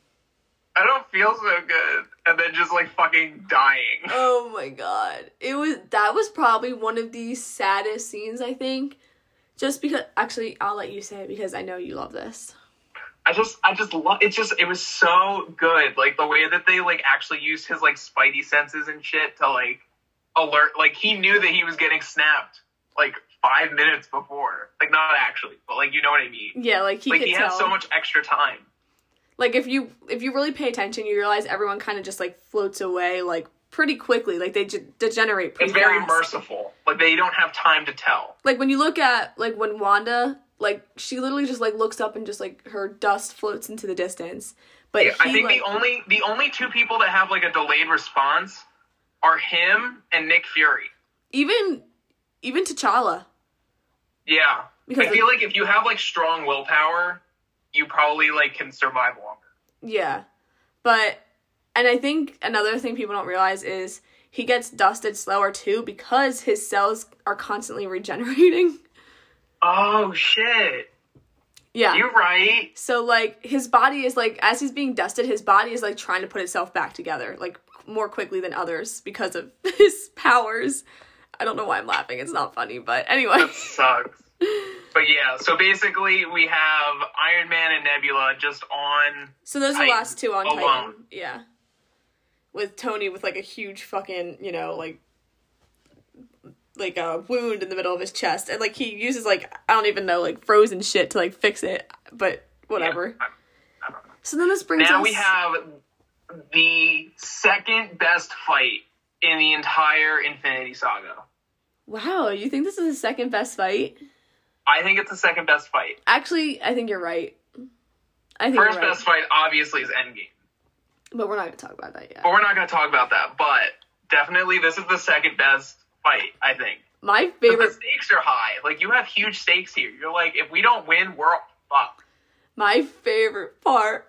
[SPEAKER 2] I don't feel so good. And then just, like, fucking dying.
[SPEAKER 1] Oh my god. It was that was probably one of the saddest scenes, I think. Just because actually I'll let you say it because I know you love this.
[SPEAKER 2] I just, I just love, it's just, it was so good. Like, the way that they, like, actually used his, like, spidey senses and shit to, like, alert, like, he knew that he was getting snapped, like, five minutes before. Like, not actually, but, like, you know what I mean?
[SPEAKER 1] Yeah, like, he
[SPEAKER 2] like,
[SPEAKER 1] could
[SPEAKER 2] he
[SPEAKER 1] tell.
[SPEAKER 2] had so much extra time.
[SPEAKER 1] Like, if you, if you really pay attention, you realize everyone kind of just, like, floats away, like, pretty quickly. Like, they ge- degenerate pretty
[SPEAKER 2] It's very
[SPEAKER 1] fast.
[SPEAKER 2] merciful. Like, they don't have time to tell.
[SPEAKER 1] Like, when you look at, like, when Wanda, like, she literally just, like, looks up and just, like, her dust floats into the distance. But
[SPEAKER 2] Yeah,
[SPEAKER 1] he,
[SPEAKER 2] I think
[SPEAKER 1] like,
[SPEAKER 2] the only the only two people that have, like, a delayed response are him and Nick Fury.
[SPEAKER 1] Even, even T'Challa.
[SPEAKER 2] Yeah.
[SPEAKER 1] Because
[SPEAKER 2] I feel like if you have, like, strong willpower, you probably, like, can survive longer.
[SPEAKER 1] Yeah. But, and I think another thing people don't realize is he gets dusted slower, too, because his cells are constantly regenerating.
[SPEAKER 2] Oh, shit.
[SPEAKER 1] Yeah.
[SPEAKER 2] You're right.
[SPEAKER 1] So, like, his body is, like, as he's being dusted, his body is, like, trying to put itself back together, like, more quickly than others because of his powers. I don't know why I'm laughing. It's not funny, but anyway.
[SPEAKER 2] That sucks. But yeah, so basically we have Iron Man and Nebula just on
[SPEAKER 1] So those are the last two on
[SPEAKER 2] alone.
[SPEAKER 1] Titan. Yeah. With Tony with, like, a huge fucking, you know, like, like a wound in the middle of his chest. And, like, he uses, like, I don't even know, like, frozen shit to, like, fix it. But whatever.
[SPEAKER 2] Yeah, I, I don't know.
[SPEAKER 1] So then this brings
[SPEAKER 2] now
[SPEAKER 1] us...
[SPEAKER 2] we have the second best fight in the entire Infinity Saga.
[SPEAKER 1] Wow, you think this is the second best fight?
[SPEAKER 2] I think it's the second best fight.
[SPEAKER 1] Actually, I think you're right. I think
[SPEAKER 2] First
[SPEAKER 1] you're right.
[SPEAKER 2] best fight, obviously, is Endgame.
[SPEAKER 1] But we're not going to talk about that yet.
[SPEAKER 2] But we're not going to talk about that. But definitely, this is the second best fight, I think.
[SPEAKER 1] My
[SPEAKER 2] 'Cause
[SPEAKER 1] favorite...
[SPEAKER 2] the stakes are high. Like, you have huge stakes here. You're like, if we don't win, we're fucked.
[SPEAKER 1] My favorite part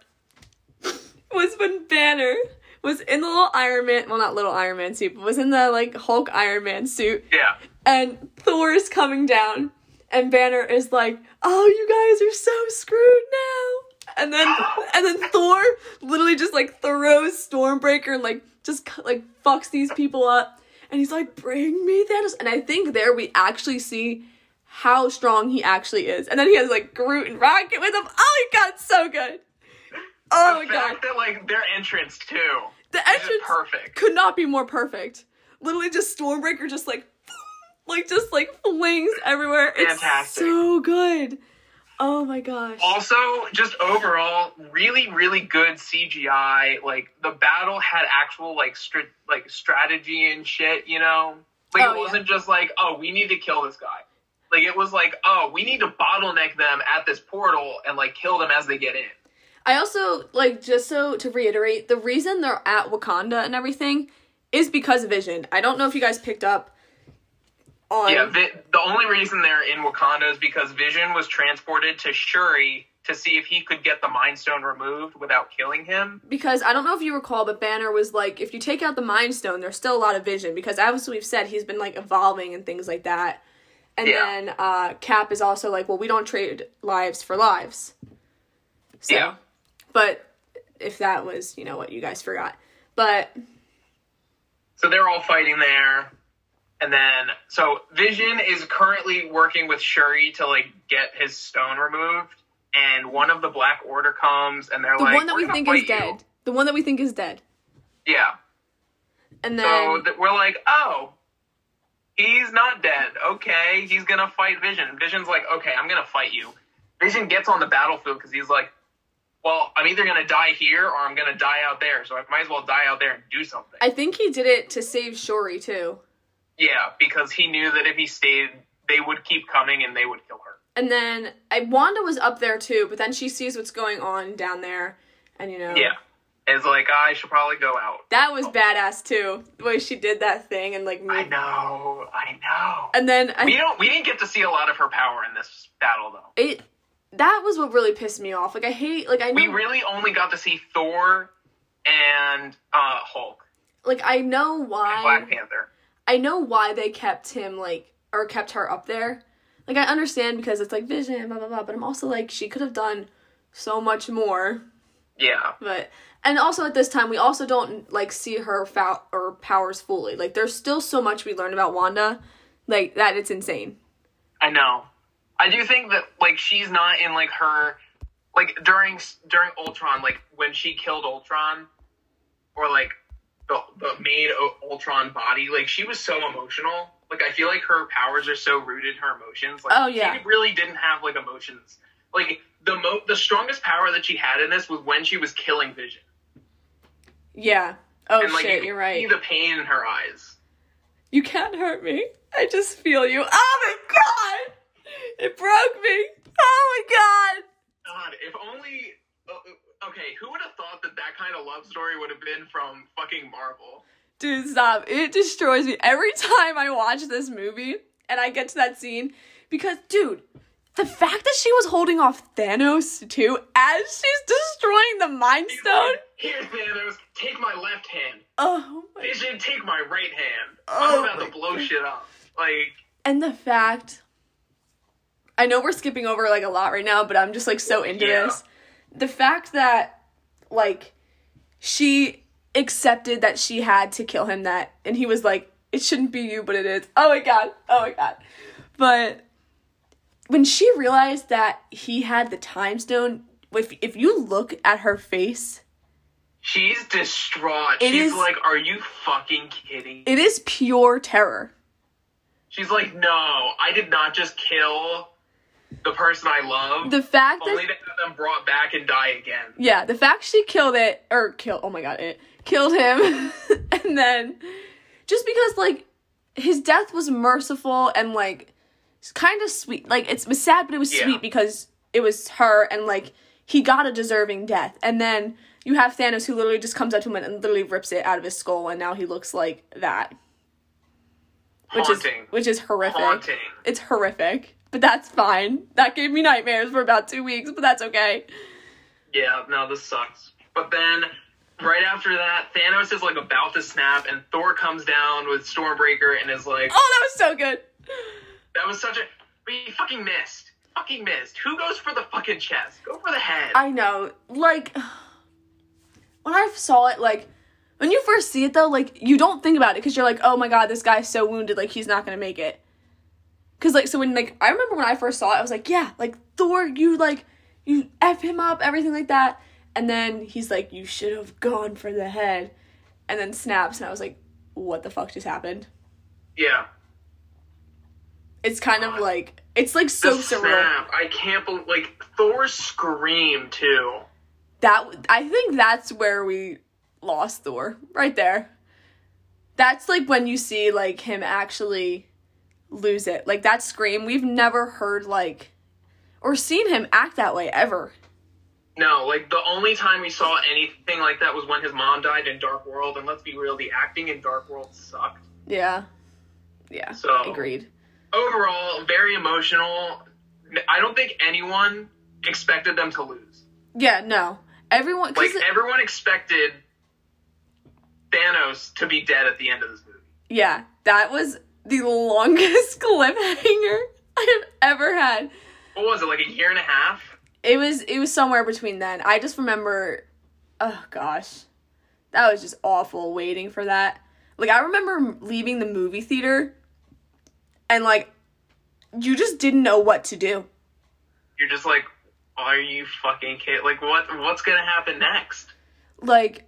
[SPEAKER 1] was when Banner was in the little Iron Man... Well, not little Iron Man suit, but was in the, like, Hulk Iron Man suit.
[SPEAKER 2] Yeah.
[SPEAKER 1] And Thor is coming down. And Banner is like, oh, you guys are so screwed now. And then and then Thor literally just, like, throws Stormbreaker and, like, just, like, fucks these people up. And he's like, bring me Thanos. And I think there we actually see how strong he actually is. And then he has, like, Groot and Rocket with him. Oh, my God, it's so good. Oh,
[SPEAKER 2] the
[SPEAKER 1] my God.
[SPEAKER 2] fact that, like, their entrance, too.
[SPEAKER 1] The
[SPEAKER 2] is just
[SPEAKER 1] entrance
[SPEAKER 2] perfect.
[SPEAKER 1] could not be more perfect. Literally just Stormbreaker just, like, like, just, like, flings everywhere. It's
[SPEAKER 2] Fantastic.
[SPEAKER 1] so good. Oh, my gosh.
[SPEAKER 2] Also, just overall, really, really good C G I. Like, the battle had actual, like, str- like strategy and shit, you know? Like,
[SPEAKER 1] Oh,
[SPEAKER 2] it
[SPEAKER 1] yeah.
[SPEAKER 2] wasn't just like, oh, we need to kill this guy. Like, it was like, oh, we need to bottleneck them at this portal and, like, kill them as they get in.
[SPEAKER 1] I also, like, just so to reiterate, the reason they're at Wakanda and everything is because of Vision. I don't know if you guys picked up on...
[SPEAKER 2] Yeah, Vi- the only reason they're in Wakanda is because Vision was transported to Shuri to see if he could get the Mind Stone removed without killing him.
[SPEAKER 1] Because I don't know if you recall, but Banner was like, if you take out the Mind Stone, there's still a lot of Vision. Because as we've said, he's been, like, evolving and things like that. And
[SPEAKER 2] Yeah.
[SPEAKER 1] then uh, Cap is also like, well, we don't trade lives for lives. So,
[SPEAKER 2] Yeah.
[SPEAKER 1] But if that was, you know, what you guys forgot. But...
[SPEAKER 2] So they're all fighting there. And then, so Vision is currently working with Shuri to, like, get his stone removed. And one of the Black Order comes, and they're
[SPEAKER 1] The
[SPEAKER 2] like,
[SPEAKER 1] one that
[SPEAKER 2] we're
[SPEAKER 1] we
[SPEAKER 2] gonna
[SPEAKER 1] think
[SPEAKER 2] fight
[SPEAKER 1] is
[SPEAKER 2] you.
[SPEAKER 1] dead. The one that we think is dead.
[SPEAKER 2] Yeah.
[SPEAKER 1] And
[SPEAKER 2] So
[SPEAKER 1] then...
[SPEAKER 2] th- we're like, oh, he's not dead. Okay, he's gonna fight Vision. Vision's like, okay, I'm gonna fight you. Vision gets on the battlefield because he's like, well, I'm either gonna die here or I'm gonna die out there. So I might as well die out there and do something.
[SPEAKER 1] I think he did it to save Shuri, too.
[SPEAKER 2] Yeah, because he knew that if he stayed, they would keep coming and they would kill her.
[SPEAKER 1] And then I, Wanda was up there, too, but then she sees what's going on down there. And, you know...
[SPEAKER 2] Yeah. It's like, I should probably go out.
[SPEAKER 1] That was badass, too. The way she did that thing and, like...
[SPEAKER 2] I
[SPEAKER 1] moved.
[SPEAKER 2] know, I know.
[SPEAKER 1] And then... I,
[SPEAKER 2] We don't. We didn't get to see a lot of her power in this battle, though.
[SPEAKER 1] It... That was what really pissed me off. Like, I hate... Like, I know...
[SPEAKER 2] We really only got to see Thor and uh, Hulk
[SPEAKER 1] Like, I know
[SPEAKER 2] and
[SPEAKER 1] why...
[SPEAKER 2] Black Panther.
[SPEAKER 1] I know why they kept him, like... Or kept her up there. Like, I understand because it's, like, Vision, blah, blah, blah. But I'm also, like, she could have done so much more.
[SPEAKER 2] Yeah.
[SPEAKER 1] But... And also at this time, we also don't, like, see her fa- or powers fully. Like, there's still so much we learn about Wanda, like, that it's insane.
[SPEAKER 2] I know. I do think that, like, she's not in, like, her, like during during Ultron, like when she killed Ultron, or like the the made Ultron body, like she was so emotional. Like I feel like her powers are so rooted in her emotions. Like
[SPEAKER 1] oh yeah,
[SPEAKER 2] she really didn't have like emotions. Like the mo the strongest power that she had in this was when she was killing Vision.
[SPEAKER 1] Yeah. Oh
[SPEAKER 2] and, like,
[SPEAKER 1] shit,
[SPEAKER 2] you
[SPEAKER 1] you're right.
[SPEAKER 2] See the pain in her eyes.
[SPEAKER 1] You can't hurt me. I just feel you. Oh my god! It broke me. Oh my god.
[SPEAKER 2] God, if only. Uh, okay, who would have thought that that kind of love story would have been from fucking Marvel?
[SPEAKER 1] Dude, stop. It destroys me every time I watch this movie and I get to that scene. Because, dude, the fact that she was holding off Thanos, too, as she's destroying the Mind Stone.
[SPEAKER 2] Here, Thanos, take my left hand.
[SPEAKER 1] Oh my.
[SPEAKER 2] Vision, take my right hand.
[SPEAKER 1] Oh,
[SPEAKER 2] I'm about to blow shit up. Like.
[SPEAKER 1] And the fact. I know we're skipping over, like, a lot right now, but I'm just, like, so into
[SPEAKER 2] yeah.
[SPEAKER 1] this. The fact that, like, she accepted that she had to kill him, that, and he was like, it shouldn't be you, but it is. Oh my god. Oh my god. But when she realized that he had the time stone, if, if you look at her face,
[SPEAKER 2] she's distraught.
[SPEAKER 1] It
[SPEAKER 2] She's
[SPEAKER 1] is,
[SPEAKER 2] like, are you fucking kidding?
[SPEAKER 1] It is pure terror.
[SPEAKER 2] She's like, no, I did not just kill the person I love.
[SPEAKER 1] The fact
[SPEAKER 2] only
[SPEAKER 1] that,
[SPEAKER 2] to have them brought back and die again.
[SPEAKER 1] Yeah, the fact she killed it, or killed, oh my god, it killed him, and then, just because, like, his death was merciful and, like, kind of sweet. Like, it's, it was sad, but it was
[SPEAKER 2] yeah.
[SPEAKER 1] sweet because it was her, and, like, he got a deserving death. And then you have Thanos, who literally just comes up to him and literally rips it out of his skull, and now he looks like that. Which
[SPEAKER 2] Haunting.
[SPEAKER 1] is which is horrific.
[SPEAKER 2] Haunting.
[SPEAKER 1] It's horrific. But that's fine. That gave me nightmares for about two weeks, but that's okay.
[SPEAKER 2] Yeah, no, this sucks. But then, right after that, Thanos is, like, about to snap, and Thor comes down with Stormbreaker and is like...
[SPEAKER 1] Oh, that was so good!
[SPEAKER 2] That was such a... But he fucking missed. Fucking missed. Who goes for the fucking chest? Go for the head.
[SPEAKER 1] I know. Like, when I saw it, like... When you first see it, though, like, you don't think about it, because you're like, oh my god, this guy's so wounded, like, he's not gonna make it. Because, like, so when, like, I remember when I first saw it, I was like, yeah, like, Thor, you, like, you F him up, everything like that. And then he's like, you should have gone for the head. And then snaps, and I was like, what the fuck just happened?
[SPEAKER 2] Yeah.
[SPEAKER 1] It's kind God. of like, it's, like, so
[SPEAKER 2] the
[SPEAKER 1] surreal.
[SPEAKER 2] Snap. I can't believe, like, Thor's scream, too.
[SPEAKER 1] That, I think that's where we lost Thor. Right there. That's, like, when you see, like, him actually lose it. Like, that scream, we've never heard, like, or seen him act that way, ever.
[SPEAKER 2] No, like, the only time we saw anything like that was when his mom died in Dark World, and let's be real, the acting in Dark World sucked.
[SPEAKER 1] Yeah. Yeah,
[SPEAKER 2] so,
[SPEAKER 1] agreed.
[SPEAKER 2] Overall, very emotional. I don't think anyone expected them to lose.
[SPEAKER 1] Yeah, no. Everyone...
[SPEAKER 2] Like,
[SPEAKER 1] it,
[SPEAKER 2] everyone expected Thanos to be dead at the end of this movie.
[SPEAKER 1] Yeah, that was the longest cliffhanger I have ever had.
[SPEAKER 2] What was it, like a year and a half?
[SPEAKER 1] It was it was somewhere between then. I just remember, oh gosh, that was just awful waiting for that. Like, I remember leaving the movie theater and, like, you just didn't know what to do.
[SPEAKER 2] You're just like, are you fucking kidding? Like, what what's gonna happen next?
[SPEAKER 1] Like,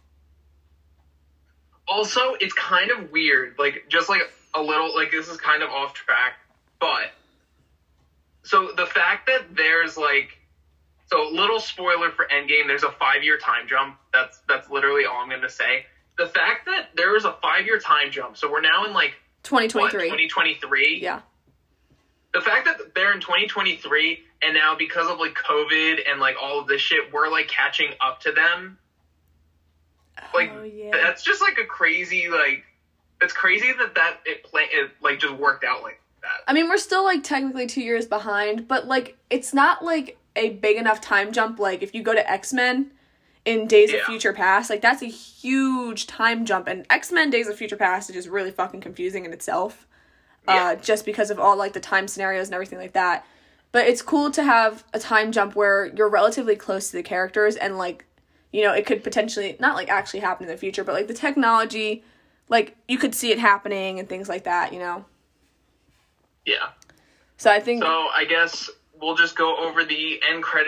[SPEAKER 2] also, it's kind of weird, like, just like a little, like, this is kind of off track, but, so the fact that there's, like, so little spoiler for Endgame, there's a five-year time jump, that's, that's literally all I'm going to say. The fact that there is a five-year time jump, so we're now in, like,
[SPEAKER 1] twenty twenty-three.
[SPEAKER 2] What, twenty twenty-three?
[SPEAKER 1] Yeah. The
[SPEAKER 2] fact that they're in twenty twenty-three, and now because of, like, COVID and, like, all of this shit, we're, like, catching up to them. Like,
[SPEAKER 1] oh, yeah.
[SPEAKER 2] That's just, like, a crazy, like, it's crazy that that, it, play, it, like, just worked out like that.
[SPEAKER 1] I mean, we're still, like, technically two years behind, but, like, it's not, like, a big enough time jump. Like, if you go to X-Men in Days
[SPEAKER 2] yeah.
[SPEAKER 1] of Future Past, like, that's a huge time jump, and X-Men Days of Future Past is just really fucking confusing in itself, yeah. uh, just because of all, like, the time scenarios and everything like that. But it's cool to have a time jump where you're relatively close to the characters, and, like, you know, it could potentially, not, like, actually happen in the future, but, like, the technology, like, you could see it happening and things like that, you know?
[SPEAKER 2] Yeah.
[SPEAKER 1] So I think...
[SPEAKER 2] So, I guess we'll just go over the end credits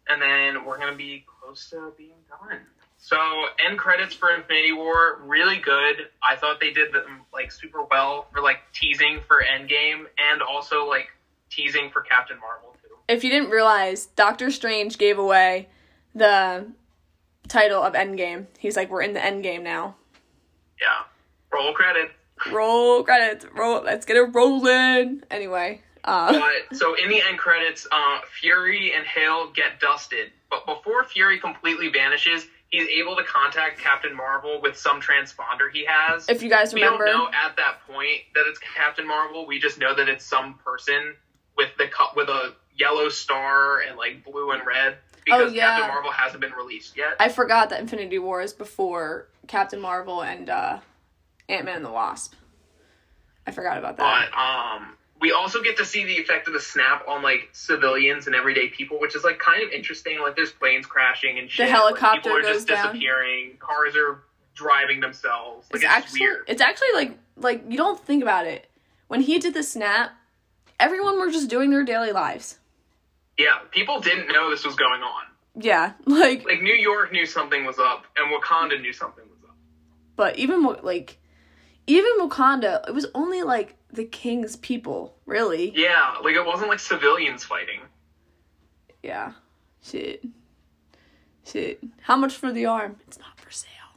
[SPEAKER 2] and then we're gonna be close to being done. So, end credits for Infinity War, really good. I thought they did them, like, super well for, like, teasing for Endgame and also, like, teasing for Captain Marvel, too.
[SPEAKER 1] If you didn't realize, Doctor Strange gave away the title of Endgame. He's like, we're in the Endgame now.
[SPEAKER 2] Yeah. Roll credits.
[SPEAKER 1] Roll credits. Roll. Let's get it rolling. Anyway. Uh,
[SPEAKER 2] but, so, in the end credits, uh, Fury and Hale get dusted. But before Fury completely vanishes, he's able to contact Captain Marvel with some transponder he has.
[SPEAKER 1] If you guys remember.
[SPEAKER 2] We don't know at that point that it's Captain Marvel. We just know that it's some person with the cu- with a yellow star and, like, blue and red. Because
[SPEAKER 1] oh, yeah.
[SPEAKER 2] Captain Marvel hasn't been released yet.
[SPEAKER 1] I forgot that Infinity War is before Captain Marvel and uh, Ant-Man and the Wasp. I forgot about that.
[SPEAKER 2] But, um... we also get to see the effect of the snap on, like, civilians and everyday people, which is, like, kind of interesting. Like, there's planes crashing and shit.
[SPEAKER 1] The helicopter
[SPEAKER 2] like, people are
[SPEAKER 1] goes
[SPEAKER 2] just
[SPEAKER 1] down.
[SPEAKER 2] disappearing. Cars are driving themselves. Like,
[SPEAKER 1] it's,
[SPEAKER 2] it's,
[SPEAKER 1] actually,
[SPEAKER 2] weird.
[SPEAKER 1] It's actually, like, like, you don't think about it. When he did the snap, everyone were just doing their daily lives.
[SPEAKER 2] Yeah, people didn't know this was going on.
[SPEAKER 1] Yeah, like...
[SPEAKER 2] Like, New York knew something was up, and Wakanda knew something was up.
[SPEAKER 1] But even, like... Even Wakanda, it was only, like, the king's people, really.
[SPEAKER 2] Yeah, like, it wasn't, like, civilians fighting.
[SPEAKER 1] Yeah. Shit. Shit. How much for the arm? It's not for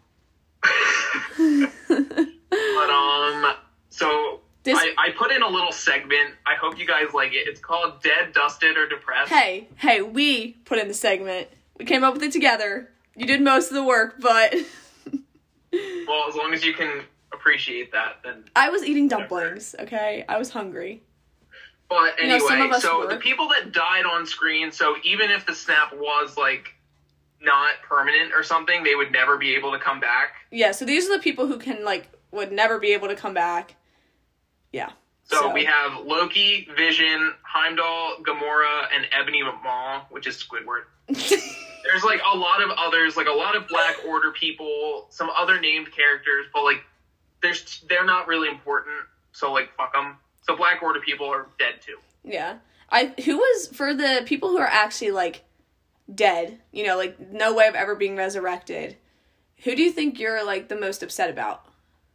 [SPEAKER 1] sale.
[SPEAKER 2] But, um, so,
[SPEAKER 1] this...
[SPEAKER 2] I, I put in a little segment. I hope you guys like it. It's called Dead, Dusted, or Depressed.
[SPEAKER 1] Hey, hey, we put in the segment. We came up with it together. You did most of the work, but...
[SPEAKER 2] Well, as long as you can... appreciate that, then
[SPEAKER 1] I was eating dumplings, okay? I was hungry.
[SPEAKER 2] But anyway,
[SPEAKER 1] you know,
[SPEAKER 2] so
[SPEAKER 1] were.
[SPEAKER 2] the people that died on screen, so even if the snap was, like, not permanent or something, they would never be able to come back.
[SPEAKER 1] Yeah, so these are the people who can, like, would never be able to come back. Yeah.
[SPEAKER 2] So,
[SPEAKER 1] so.
[SPEAKER 2] we have Loki, Vision, Heimdall, Gamora, and Ebony Maw, which is Squidward. There's, like, a lot of others, like, a lot of Black Order people, some other named characters, but, like, There's, they're not really important, so, like, fuck them. So Black Order people are dead, too.
[SPEAKER 1] Yeah. I Who was, for the people who are actually, like, dead, you know, like, no way of ever being resurrected, who do you think you're, like, the most upset about?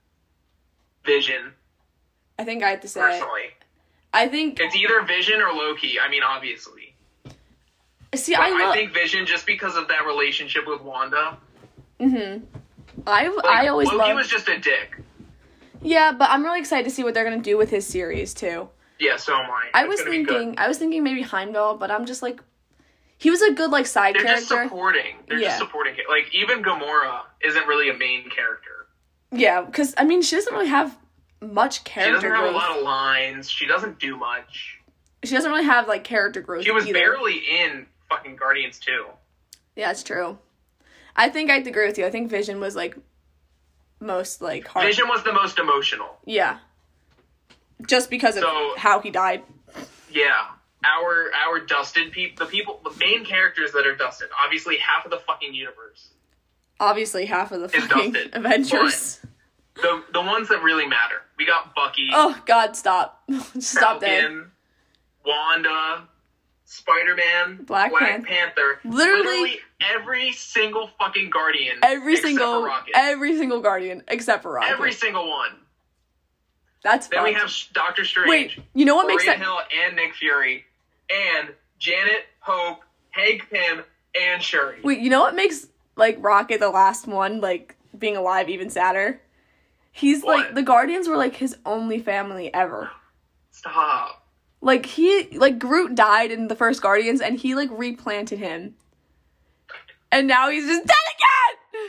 [SPEAKER 2] Vision.
[SPEAKER 1] I think I have to say
[SPEAKER 2] Personally.
[SPEAKER 1] I think...
[SPEAKER 2] It's either Vision or Loki, I mean, obviously.
[SPEAKER 1] See,
[SPEAKER 2] but
[SPEAKER 1] I love...
[SPEAKER 2] I think Vision, just because of that relationship with Wanda.
[SPEAKER 1] Mm-hmm. I,
[SPEAKER 2] like,
[SPEAKER 1] I always
[SPEAKER 2] Loki
[SPEAKER 1] loved...
[SPEAKER 2] was just a dick.
[SPEAKER 1] Yeah, but I'm really excited to see what they're gonna do with his series too.
[SPEAKER 2] Yeah, so am I.
[SPEAKER 1] I
[SPEAKER 2] it's
[SPEAKER 1] was thinking,
[SPEAKER 2] be
[SPEAKER 1] I was thinking maybe Heimdall, but I'm just like, he was a good like side
[SPEAKER 2] They're
[SPEAKER 1] character.
[SPEAKER 2] just supporting. They're
[SPEAKER 1] yeah.
[SPEAKER 2] just supporting. Like even Gamora isn't really a main character.
[SPEAKER 1] Yeah, because I mean, she doesn't really have much character.
[SPEAKER 2] She doesn't have
[SPEAKER 1] growth.
[SPEAKER 2] a lot of lines. She doesn't do much.
[SPEAKER 1] She doesn't really have like character growth.
[SPEAKER 2] She was
[SPEAKER 1] either.
[SPEAKER 2] barely in fucking Guardians two.
[SPEAKER 1] Yeah, it's true. I think I agree with you. I think Vision was like. Most like hard.
[SPEAKER 2] Vision was the most emotional.
[SPEAKER 1] Yeah. Just because of
[SPEAKER 2] so,
[SPEAKER 1] how he died.
[SPEAKER 2] Yeah. Our our dusted people, the people, the main characters that are dusted. Obviously, half of the fucking universe.
[SPEAKER 1] Obviously, half of the
[SPEAKER 2] is
[SPEAKER 1] fucking
[SPEAKER 2] dusted,
[SPEAKER 1] Avengers.
[SPEAKER 2] The the ones that really matter. We got Bucky.
[SPEAKER 1] Oh God! Stop! Stop there.
[SPEAKER 2] Falcon, Wanda, Spider-Man,
[SPEAKER 1] Black,
[SPEAKER 2] Black
[SPEAKER 1] Panther.
[SPEAKER 2] Panther.
[SPEAKER 1] Literally,
[SPEAKER 2] Literally every single fucking Guardian.
[SPEAKER 1] Every
[SPEAKER 2] except
[SPEAKER 1] single,
[SPEAKER 2] for Rocket.
[SPEAKER 1] every single Guardian except for Rocket.
[SPEAKER 2] Every single one.
[SPEAKER 1] That's
[SPEAKER 2] then
[SPEAKER 1] fun.
[SPEAKER 2] we have Doctor Strange.
[SPEAKER 1] Wait, you know what
[SPEAKER 2] Maria
[SPEAKER 1] makes that?
[SPEAKER 2] Hill and Nick Fury, and Janet, Hope, Hank Pym, and Shuri.
[SPEAKER 1] Wait, you know what makes like Rocket the last one like being alive even sadder? He's
[SPEAKER 2] What?
[SPEAKER 1] like the Guardians were like his only family ever.
[SPEAKER 2] Stop.
[SPEAKER 1] Like he like Groot died in the first Guardians and he like replanted him. And now he's just dead again.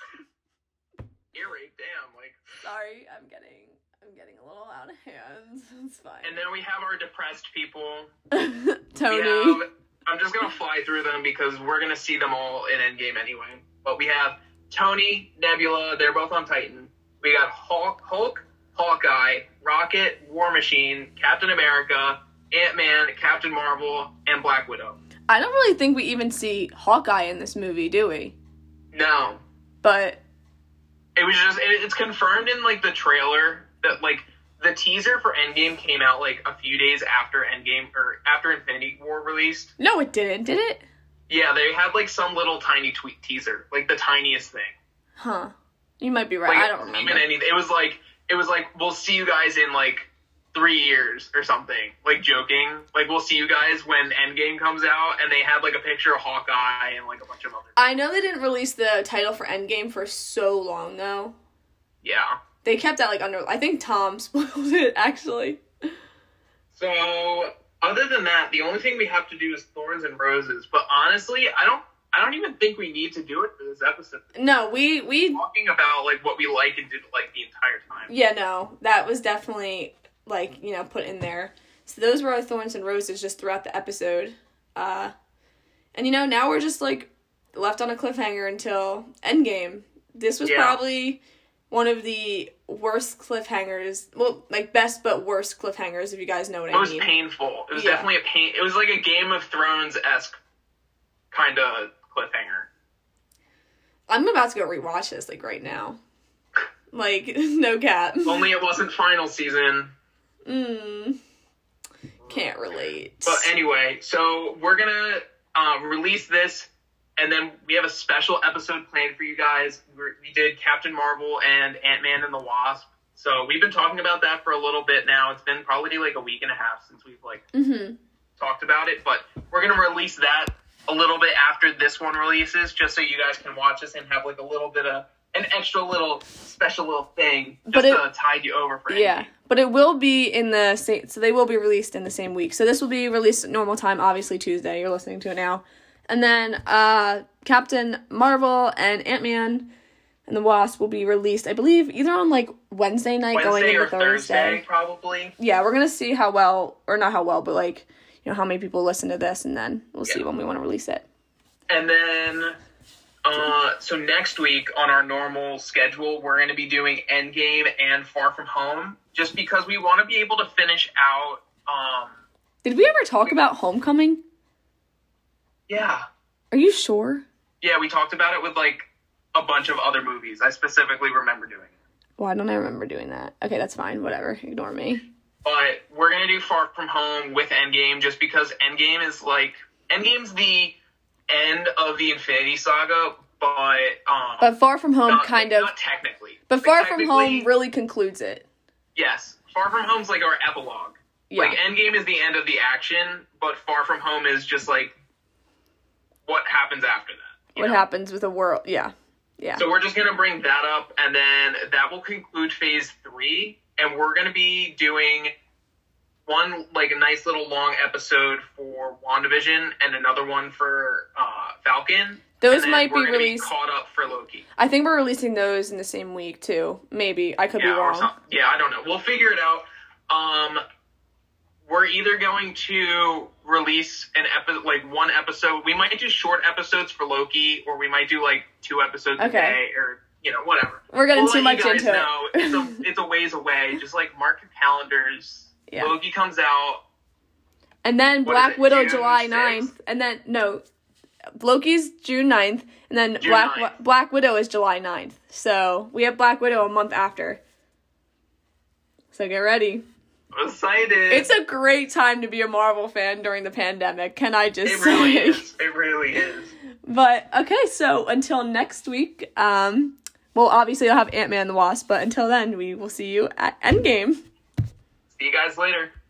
[SPEAKER 2] Ear rape, damn, like
[SPEAKER 1] Sorry, I'm getting I'm getting a little out of hand. It's fine.
[SPEAKER 2] and then we have our depressed people.
[SPEAKER 1] Tony.
[SPEAKER 2] We have, I'm just gonna fly through them because we're gonna see them all in Endgame anyway. But we have Tony, Nebula, they're both on Titan. We got Hulk, Hulk, Hawkeye, Rocket, War Machine, Captain America, Ant-Man, Captain Marvel, and Black Widow.
[SPEAKER 1] I don't really think we even see Hawkeye in this movie, do we?
[SPEAKER 2] No.
[SPEAKER 1] But
[SPEAKER 2] It was just, it, it's confirmed in, like, the trailer that, like, the teaser for Endgame came out, like, a few days after Endgame, or after Infinity War released.
[SPEAKER 1] no, it didn't, did it?
[SPEAKER 2] Yeah, they had like some little tiny tweet teaser, like the tiniest thing.
[SPEAKER 1] Huh. You might be right.
[SPEAKER 2] Like,
[SPEAKER 1] I don't remember.
[SPEAKER 2] Even anything. It was like it was like we'll see you guys in like three years or something. Like joking. Like we'll see you guys when Endgame comes out, and they had like a picture of Hawkeye and like a bunch of other.
[SPEAKER 1] I know they didn't release the title for Endgame for so long though.
[SPEAKER 2] Yeah.
[SPEAKER 1] They kept that like under. I think Tom spoiled it actually.
[SPEAKER 2] So other than that, the only thing we have to do is Thorns and Roses. But honestly, I don't. I don't even think we need to do it for this episode.
[SPEAKER 1] No, we we
[SPEAKER 2] talking about like what we like and didn't like the entire time.
[SPEAKER 1] Yeah, no, that was definitely like you know put in there. So those were our Thorns and Roses just throughout the episode, uh, and you know now we're just like left on a cliffhanger until Endgame. This was yeah. probably one of the worst cliffhangers. Well, like best but worst cliffhangers, if you guys know what
[SPEAKER 2] Most
[SPEAKER 1] I mean.
[SPEAKER 2] Most painful. It was
[SPEAKER 1] yeah.
[SPEAKER 2] definitely a pain. It was like a Game of Thrones-esque kind of cliffhanger.
[SPEAKER 1] I'm about to go rewatch this like right now. Like no cap.
[SPEAKER 2] Only it wasn't final season.
[SPEAKER 1] Mm. Can't relate.
[SPEAKER 2] But anyway, so we're gonna uh, release this, and then we have a special episode planned for you guys. We're, we did Captain Marvel and Ant-Man and the Wasp. So we've been talking about that for a little bit now. It's been probably like a week and a half since we've like
[SPEAKER 1] mm-hmm.
[SPEAKER 2] talked about it, but we're gonna release that a little bit after this one releases, just so you guys can watch us and have like a little bit of an extra little special little thing just it, to tide you over for
[SPEAKER 1] yeah
[SPEAKER 2] anything.
[SPEAKER 1] But it will be in the same, so they will be released in the same week. So this will be released at normal time, obviously Tuesday. You're listening to it now, and then uh Captain Marvel and Ant-Man and the Wasp will be released, I believe, either on like Wednesday night
[SPEAKER 2] Wednesday
[SPEAKER 1] going into
[SPEAKER 2] or
[SPEAKER 1] Thursday.
[SPEAKER 2] Thursday, probably.
[SPEAKER 1] Yeah, we're gonna see how well, or not how well, but like you know how many people listen to this, and then we'll
[SPEAKER 2] yeah.
[SPEAKER 1] see when we want to release it.
[SPEAKER 2] And then, uh, so next week on our normal schedule, we're going to be doing Endgame and Far From Home, just because we want to be able to finish out. Um,
[SPEAKER 1] Did we ever talk we, about Homecoming?
[SPEAKER 2] Yeah.
[SPEAKER 1] Are you sure?
[SPEAKER 2] Yeah, we talked about it with like a bunch of other movies. I specifically remember doing it.
[SPEAKER 1] Why don't I remember doing that? Okay, that's fine. Whatever. Ignore me.
[SPEAKER 2] But we're going to do Far From Home with Endgame, just because Endgame is like, Endgame's the end of the Infinity Saga, but um
[SPEAKER 1] but Far From Home
[SPEAKER 2] not,
[SPEAKER 1] kind
[SPEAKER 2] like,
[SPEAKER 1] of
[SPEAKER 2] not technically
[SPEAKER 1] but
[SPEAKER 2] like,
[SPEAKER 1] Far From Home really concludes it.
[SPEAKER 2] Yes, Far From Home's like our epilogue.
[SPEAKER 1] Yeah.
[SPEAKER 2] Like Endgame is the end of the action, but Far From Home is just like what happens after that.
[SPEAKER 1] What
[SPEAKER 2] know?
[SPEAKER 1] happens with the world? Yeah, yeah.
[SPEAKER 2] So we're just gonna bring that up, and then that will conclude Phase Three, and we're gonna be doing one, like, a nice little long episode for WandaVision and another one for uh, Falcon.
[SPEAKER 1] Those might be released.
[SPEAKER 2] Be caught up for Loki.
[SPEAKER 1] I think we're releasing those in the same week, too. Maybe. I could
[SPEAKER 2] yeah,
[SPEAKER 1] be wrong.
[SPEAKER 2] Yeah, I don't know. We'll figure it out. Um, we're either going to release an epi- like one episode. We might do short episodes for Loki, or we might do, like, two episodes
[SPEAKER 1] okay.
[SPEAKER 2] a day, or, you know, whatever.
[SPEAKER 1] We're getting
[SPEAKER 2] we'll
[SPEAKER 1] too much into
[SPEAKER 2] know.
[SPEAKER 1] it.
[SPEAKER 2] It's a, it's a ways away. Just, like, mark your calendars.
[SPEAKER 1] Yeah.
[SPEAKER 2] Loki comes out.
[SPEAKER 1] And then
[SPEAKER 2] what
[SPEAKER 1] Black Widow
[SPEAKER 2] June
[SPEAKER 1] July
[SPEAKER 2] sixth?
[SPEAKER 1] ninth. And then, no, Loki's June ninth. And then
[SPEAKER 2] June
[SPEAKER 1] Black
[SPEAKER 2] ninth.
[SPEAKER 1] Black Widow is July ninth. So we have Black Widow a month after. So get ready.
[SPEAKER 2] I'm excited.
[SPEAKER 1] It's a great time to be a Marvel fan during the pandemic. Can I just
[SPEAKER 2] it
[SPEAKER 1] say?
[SPEAKER 2] It really is. It really is.
[SPEAKER 1] But, okay, so until next week, um, well, obviously I'll have Ant-Man and the Wasp. But until then, we will see you at Endgame.
[SPEAKER 2] See you guys later.